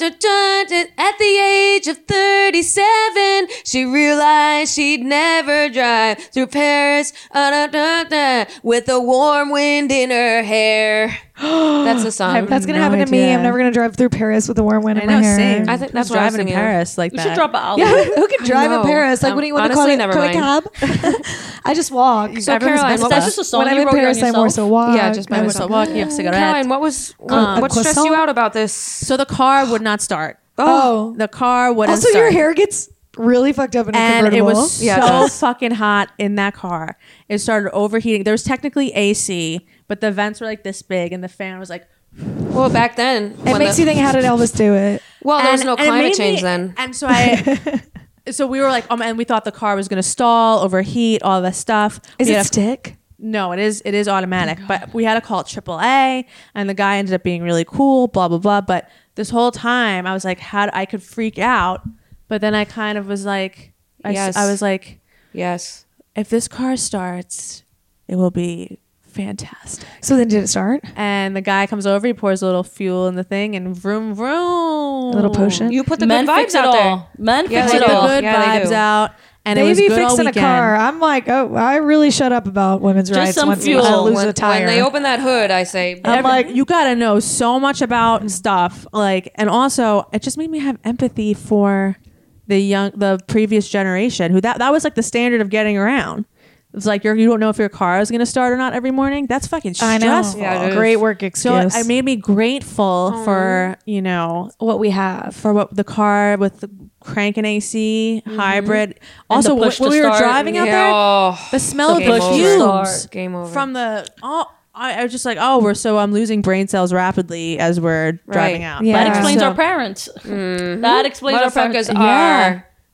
the age of thirty-seven, she realized she'd never drive through Paris uh, da, da, da, with a warm wind in her hair. That's the song. That's gonna No happen to me. idea. I'm never gonna drive through Paris with a warm wind I in know, my hair. same. I think that's Who's what I was driving in thinking of. Paris like We that. should drop an album. Yeah, who can drive in know. Paris? Like, Um, what do you want to honestly, call it? never Call it mind. cab? I just walk. So Everyone's Caroline, best what That's was, just a song when I'm you in wrote Paris, on I more yourself. so walk. Yeah, just by I myself. was so walk, you have cigarette. Caroline, what was Um, what a stressed croissant? you out about this? So the car would not start. Oh. The car wouldn't Also, start. your hair gets really fucked up in a and it convertible. was Yeah, it so does. fucking hot in that car. It started overheating. There was technically A C, but the vents were like this big, and the fan was like. Well, back then, It when makes the- you think, how did Elvis do it? Well, there was and- no and it climate made change me- then. And so I, so we were like, um, and we thought the car was gonna stall, overheat, all this stuff. Is We it had a- stick? No, it is. It is automatic. But we had to call it triple A, and the guy ended up being really cool. Blah blah blah. But this whole time, I was like, how I could freak out, but then I kind of was like, I, s- Yes. I was like, Yes. if this car starts, it will be fantastic. So then, did it start? And the guy comes over, he pours a little fuel in the thing, and vroom vroom, A little potion. You put the Men good fix vibes it out there. all. Men Yeah, fix they it Put the all. good Yeah, they vibes do. out, and it was Baby good all fixing a weekend. car. I'm like, oh, I really shut up about women's Just rights some once fuel. I lose when, a tire. when they open that hood, I say, I'm Every- like- you gotta know so much about stuff, like, and also it just made me have empathy for the young, the previous generation, who that that was like the standard of getting around. It's like you're you don't know if your car is gonna start or not every morning. That's fucking I stressful. know. Yeah, it is. Great work excuse. So it made me grateful for you know what we have. for what the car with the cranking A C hybrid. Also, the when, push when to we were start. driving out Yeah, there, oh, the smell Game of the over. fumes Game over. from the oh. I, I was just like, oh, we're so I'm losing brain cells rapidly as we're driving out. Yeah. That explains So- our parents. That explains our parents. Motherfuckers Yeah. are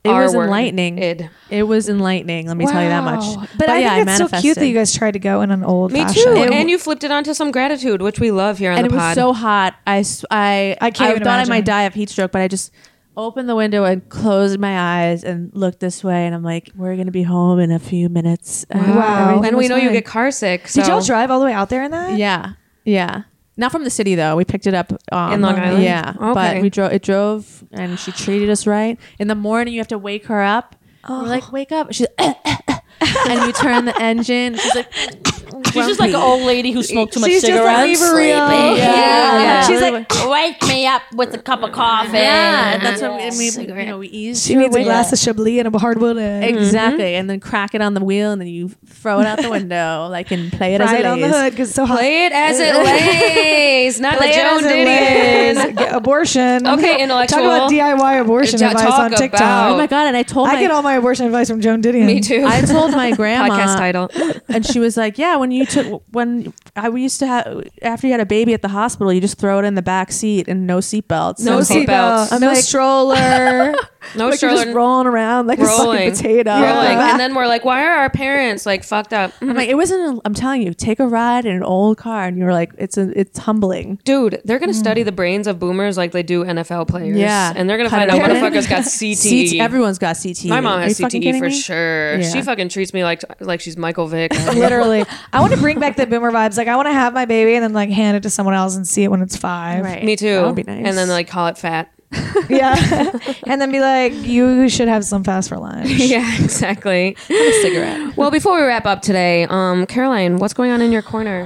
It R was word, enlightening. id. It was enlightening. Let me tell you that much. Wow. But, I yeah, think it's so cute manifested. that you guys tried to go in an old Me fashioned. too. It- and you flipped it onto some gratitude, which we love here on and the it was pod. so hot. I, s- I, I can't even thought I might imagine. die of heat stroke, but I just opened the window and closed my eyes and looked this way. And I'm like, we're going to be home in a few minutes. And Wow. everything and we was know you fine. get car sick. Did y'all so- drive all the way out there in that? Yeah. Yeah. Not from the city though. We picked it up um, In Long Island? Yeah, Okay. but we drove. It drove, and she treated us right. In the morning, you have to wake her up. We're like, wake up. She's, and you turn the engine. She's like, She's just like an old lady who smoked too much She's just like cigarettes. me for real. Sleeping. Yeah. Yeah. She's like, Wake me up with a cup of coffee. yeah. That's what we, and we, you know, we ease. she her needs a way glass up. of Chablis and a hardwood egg. Exactly, and then crack it on the wheel, and then you throw it out the window, like and play it Fry as it it on the lays. hood because it's so hot. Play it as it lays, not Play the it as Joan it lays. Didion. Get abortion. Okay, intellectual. Talk about D I Y abortion Ta- advice talk on TikTok. about- Oh my god! And I told I my get all my abortion advice from Joan Didion. Me too. I told my grandma Podcast title. and she was like, "Yeah, when you took when I we used to have after you had a baby at the hospital, you just throw it in the back seat and no seatbelts, No No So- seat belts. seatbelt. No like- stroller. No like you're just stroller. rolling around like a Rolling. fucking potato. Rolling. And then we're like, why are our parents like fucked up? I'm like, it wasn't. A, I'm telling you, take a ride in an old car, and you were like, it's a, it's humbling. Dude, they're gonna study the brains of boomers like they do N F L players. Yeah. and they're gonna Cut find it out open. motherfuckers got C T C T E. everyone's got C T E. My mom Are has you C T fucking E kidding for me? sure. Yeah. She fucking treats me like like she's Michael Vick. Literally. I want to bring back the boomer vibes. Like I want to have my baby and then like hand it to someone else and see it when it's five. Right. Me too. That would be nice. And then like call it fat. Yeah. And then be like, you should have some fast for lunch. Yeah, exactly. a cigarette. Well, before we wrap up today, um, Caroline, what's going on in your corner?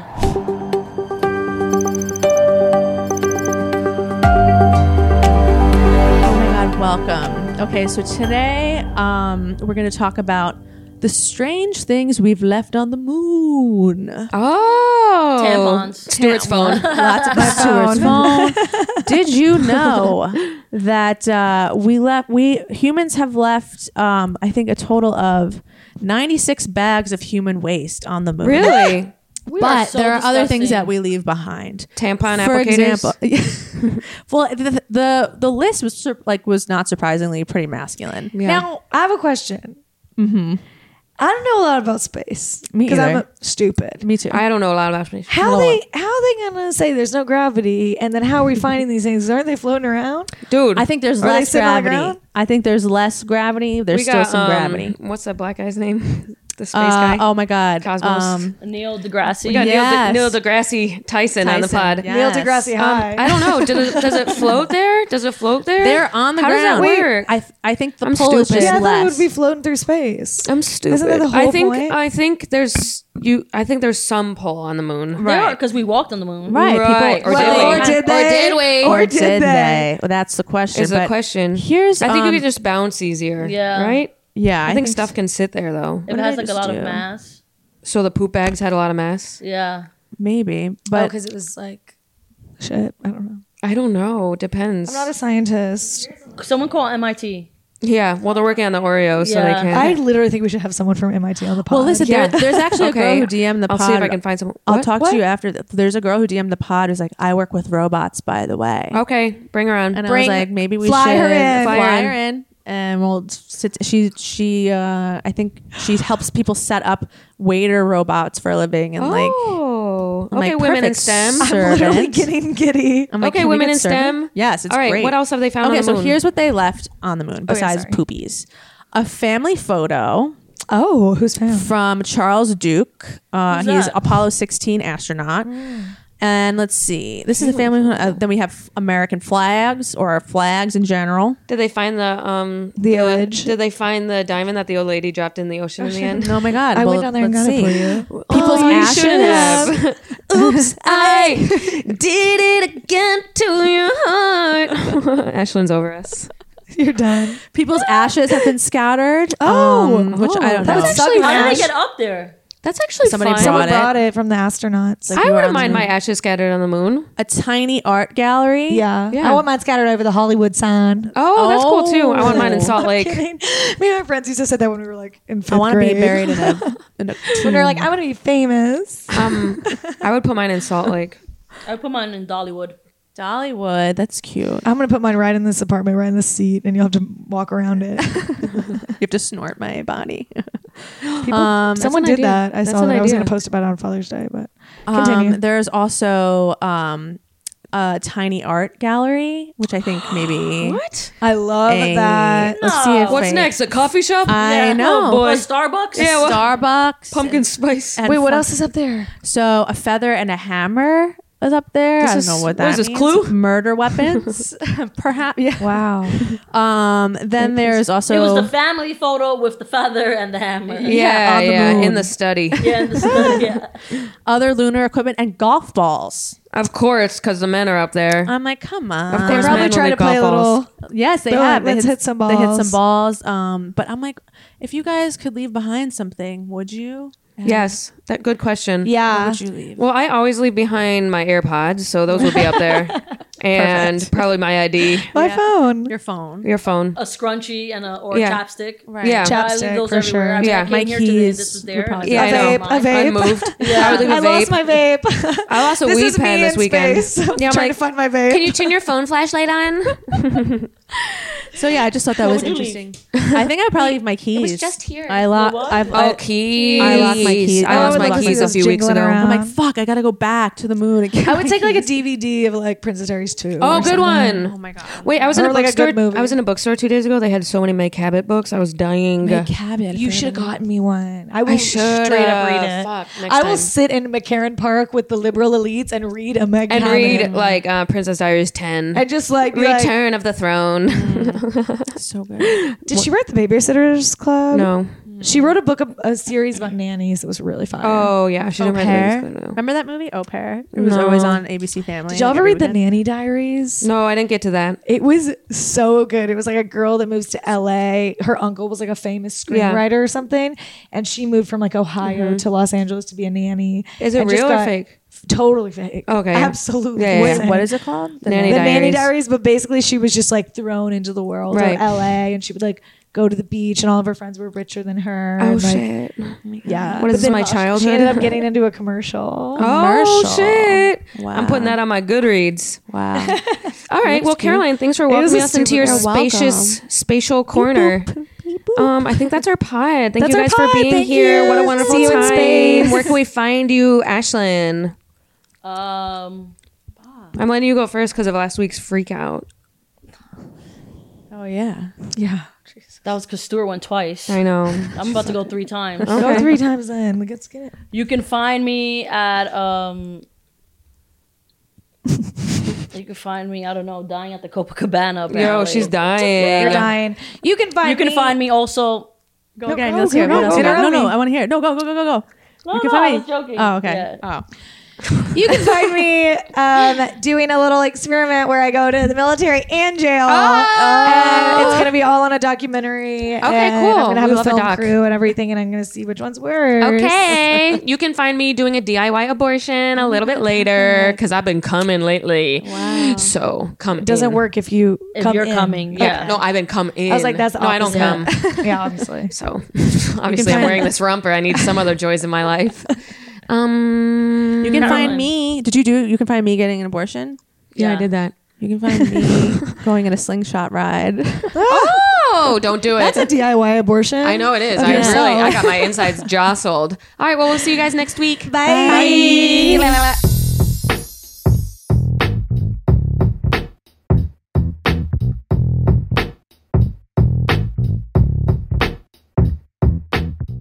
Oh my God, welcome. Okay, so today um, we're going to talk about the strange things we've left on the moon. Oh, Tampons. Stuart's phone. Lots of Stuart's phone. Did you know that uh, we left? We humans have left. Um, I think a total of ninety-six bags of human waste on the moon. Really? We But so there are other things disgusting. that we leave behind. Tampon For applicators? example, well, the, the the list was sur- like was not surprisingly pretty masculine. Yeah. Now, I have a question. Mm-hmm. I don't know a lot about space. Me Because I'm either. a, stupid. Me too. I don't know a lot about space. How Hold they how are they gonna say there's no gravity and then how are we finding these things? Aren't they floating around? Dude, I think there's Are they less sitting on the gravity. ground? I think there's less gravity. There's we still got some um, gravity. What's that black guy's name? The space Uh, guy. oh my God. Cosmos. Um, Neil deGrasse. we got yes. Neil, De- Neil deGrasse Tyson, on the Tyson, pod. yeah. Neil Yes. deGrasse Um, High. I don't know. Does it, does it float there? Does it float there? they're on the How ground. does that work? I th- I think the I'm pull is stupid. just yeah, I thought it less. would be floating through space. I'm stupid. Isn't that the I whole think point? I think there's you. I think there's some pull on the moon. Right. Right. Because we walked on the moon. Right. Right. People, Or Well, did we? or did they? Or did we? Or Or did did they? they? Well, that's the question. Is the but question. Here's I think um, you could just bounce easier. Yeah. Right. yeah. I, think, stuff s- can sit there though. If it did has I like a just lot do? of mass. So the poop bags had a lot of mass. Yeah. maybe, But but because it was like shit. I don't know. I don't know. Depends. I'm not a scientist. Someone call M I T. yeah. Well, they're working on the Oreos, so they Yeah. can't. I literally think we should have someone from M I T on the pod. well, listen. Yeah. There, there's actually Okay. a girl who D M'd the I'll pod. see if I can find someone. I'll What? talk What? to you after. The, there's a girl who D M'd the pod who's like, I work with robots, by the way. Okay, bring her on. And bring I was like, maybe we fly should her in. fly, Fly her in. in, and we'll sit. She she uh, I think she helps people set up waiter robots for a living and like. oh, I'm okay. like, Women in perfect STEM. I'm literally servant. getting giddy. I'm like, Okay, can we women get in servant? STEM? Yes, it's All right. great. What else have they found Okay, on the so moon? here's what they left on the moon besides sorry. poopies: a family photo Oh, who's found? from Charles Duke. Uh, Who's he's that? Apollo sixteen astronaut. And let's see. This is a family. Uh, then we have American flags or flags in general. Did they find the um The image. Did they find the diamond that the old lady dropped in the ocean in the end? Oh my God! I Well, went down there and let's got it for see. you. People's Oh, you ashes. should have. Oops, I did it again to your heart. Ashland's over us. You're done. People's ashes have been scattered. Oh, um, which I don't that know. was actually How did Ash- they get up there? That's actually Somebody fun. brought Someone it. brought it from the astronauts. Like I you were wouldn't on the mind moon. my ashes scattered on the moon. A tiny art gallery. yeah. Yeah. I want mine scattered over the Hollywood sign. Oh, that's cool too. I want mine in Oh. Salt Lake. Kidding. Me and my friends used to say that when we were like in fifth I want to be grade. buried in a. In a When they're like, I want to be famous. Um, I would put mine in Salt Lake. I would put mine in Dollywood. Dollywood. That's cute. I'm gonna put mine right in this apartment, right in this seat, and you'll have to walk around it. You have to snort my body. People, Um, someone an did idea. that. I That's saw an that. I was idea. gonna post about it on Father's Day, but continue. Um, there's also um, a tiny art gallery, which I think maybe. What? I love a- that. Let's see if What's I- next? A coffee shop? I Yeah. know. Oh, boy. Or Starbucks? Yeah, well- Starbucks. Pumpkin spice. and Wait, what fun- else is up there? So a feather and a hammer is up there. This I don't is- know what what that is this, means. Clue? Murder weapons, perhaps. Yeah. Wow. Um. Then there's also It was the family photo with the feather and the hammer. Yeah, on the yeah, moon. in the study. Yeah, and the, yeah. other lunar equipment and golf balls. Of course, because the men are up there. I'm like, come on. Of They course, probably men will try to make play a golf little. balls. Yes, they They're have. like, They "Let's hit some They hit some balls." balls. Um. But I'm like, if you guys could leave behind something, would you? Yes, that good question. What Yeah. would you leave? Well, I always leave behind my AirPods, so those would be up there, and Perfect. probably my I D, My Yeah. phone. Your phone. your phone. A scrunchie and a or Yeah. a chapstick. Right. Yeah. I leave Chapstick, those for everywhere. sure. I mean, Yeah. I came My here today. keys This was would there. probably Yeah, a I know. vape. A vape. Unmoved. Yeah. I would leave a I vape. lost my vape. I lost a this weed is pen me this in weekend. space. I'm Yeah, I'm trying like, to find my vape. can you turn your phone flashlight on? So yeah, I just thought that What was would you interesting. I think I would probably leave my keys. was just here. I lock. what? I've. Oh, I, keys. I lost my keys. I Oh, lost I would my love to keys see a this few weeks jingling ago. around. I'm like, fuck. I gotta go back to the moon again. I would take like a D V D of like Princess Diaries two. Oh, or good something. one. Oh my god. Wait, I was in Or a like a bookstore. good movie. I was in a bookstore two days ago. They had so many Meg Cabot books. I was dying. My cabinet. You should have gotten me one. I will I should straight up read it. Fuck, next I will time. sit in McCarran Park with the liberal elites and read a Meg and Cabot. read like uh, Princess Diaries ten. and just like, be like, Return of the Throne. So good. did she write the Babysitters Club? No. She wrote a book, of, a series about nannies. It was really fun. Oh yeah, she Au didn't pair. write the Remember that movie, Au Pair? It was No. always on A B C Family. Did y'all like, ever every read the weekend. Nanny Diaries? No, I didn't get to that. It was so good. It was like a girl that moves to L A. Her uncle was like a famous Yeah. screenwriter or something, and she moved from like Ohio to Los Angeles to be a nanny. Is it and just real or got- fake? Totally fake. Okay. Absolutely. Yeah, yeah, Wait, insane. what is it called? The Nanny the Diaries. Nanny Diaries? But basically, she was just like thrown into the world Right. of L A, and she would like go to the beach, and all of her friends were richer than her. Oh and, like, shit. Yeah. What is But this, then my She childhood? ended up getting into a commercial. Oh Commercial. shit. Wow. I'm putting that on my Goodreads. Wow. All right. Looks Well, cute. Caroline, thanks for It was welcoming a us into super- your You're spacious spatial corner. Um, I think that's our pod. Thank That's you our guys pod. for being Thank here. you. What a wonderful See you in time. space. Where can we find you, Ashlyn? Um, I'm letting you go first because of last week's freak out. Oh yeah. Yeah. that was because Stuart went twice. I know. I'm about to go three times. Go Okay. three times then. Let's get it. You can find me at um. You can find me. I don't know, dying at the Copacabana. Yo, apparently. she's dying. You're dying. You can find You can me. find me also. Go No, again. go, Let's go, hear it. go, Let's go, hear it. go. No, no. I want to hear it. No, go, go, go, go, go. No, You can no, find I me. was joking. Oh, okay. Yeah. Oh. You can find me um, doing a little experiment where I go to the military and jail. And it's going to be all on a documentary. Okay, and cool. I'm going to have We a love a film doc. crew and everything, and I'm going to see which one's worse. Okay. You can find me doing a D I Y abortion a little bit later because I've been coming lately. Wow. So come It doesn't in. work if you If come you're in. coming, Oh, yeah. no, I've been come in. I was like, that's the no, I don't opposite. come. Yeah, obviously. So obviously, I'm find- wearing this romper. I need some other joys in my life. Um, You can Caroline. find me. Did you do? You can find me getting an abortion. yeah, I Yeah. did that. You can find me going on a slingshot ride. Oh, don't do it. That's a D I Y abortion. I know it is. Of I yourself. really, I got my insides jostled. All right, well, we'll see you guys next week. Bye. Bye.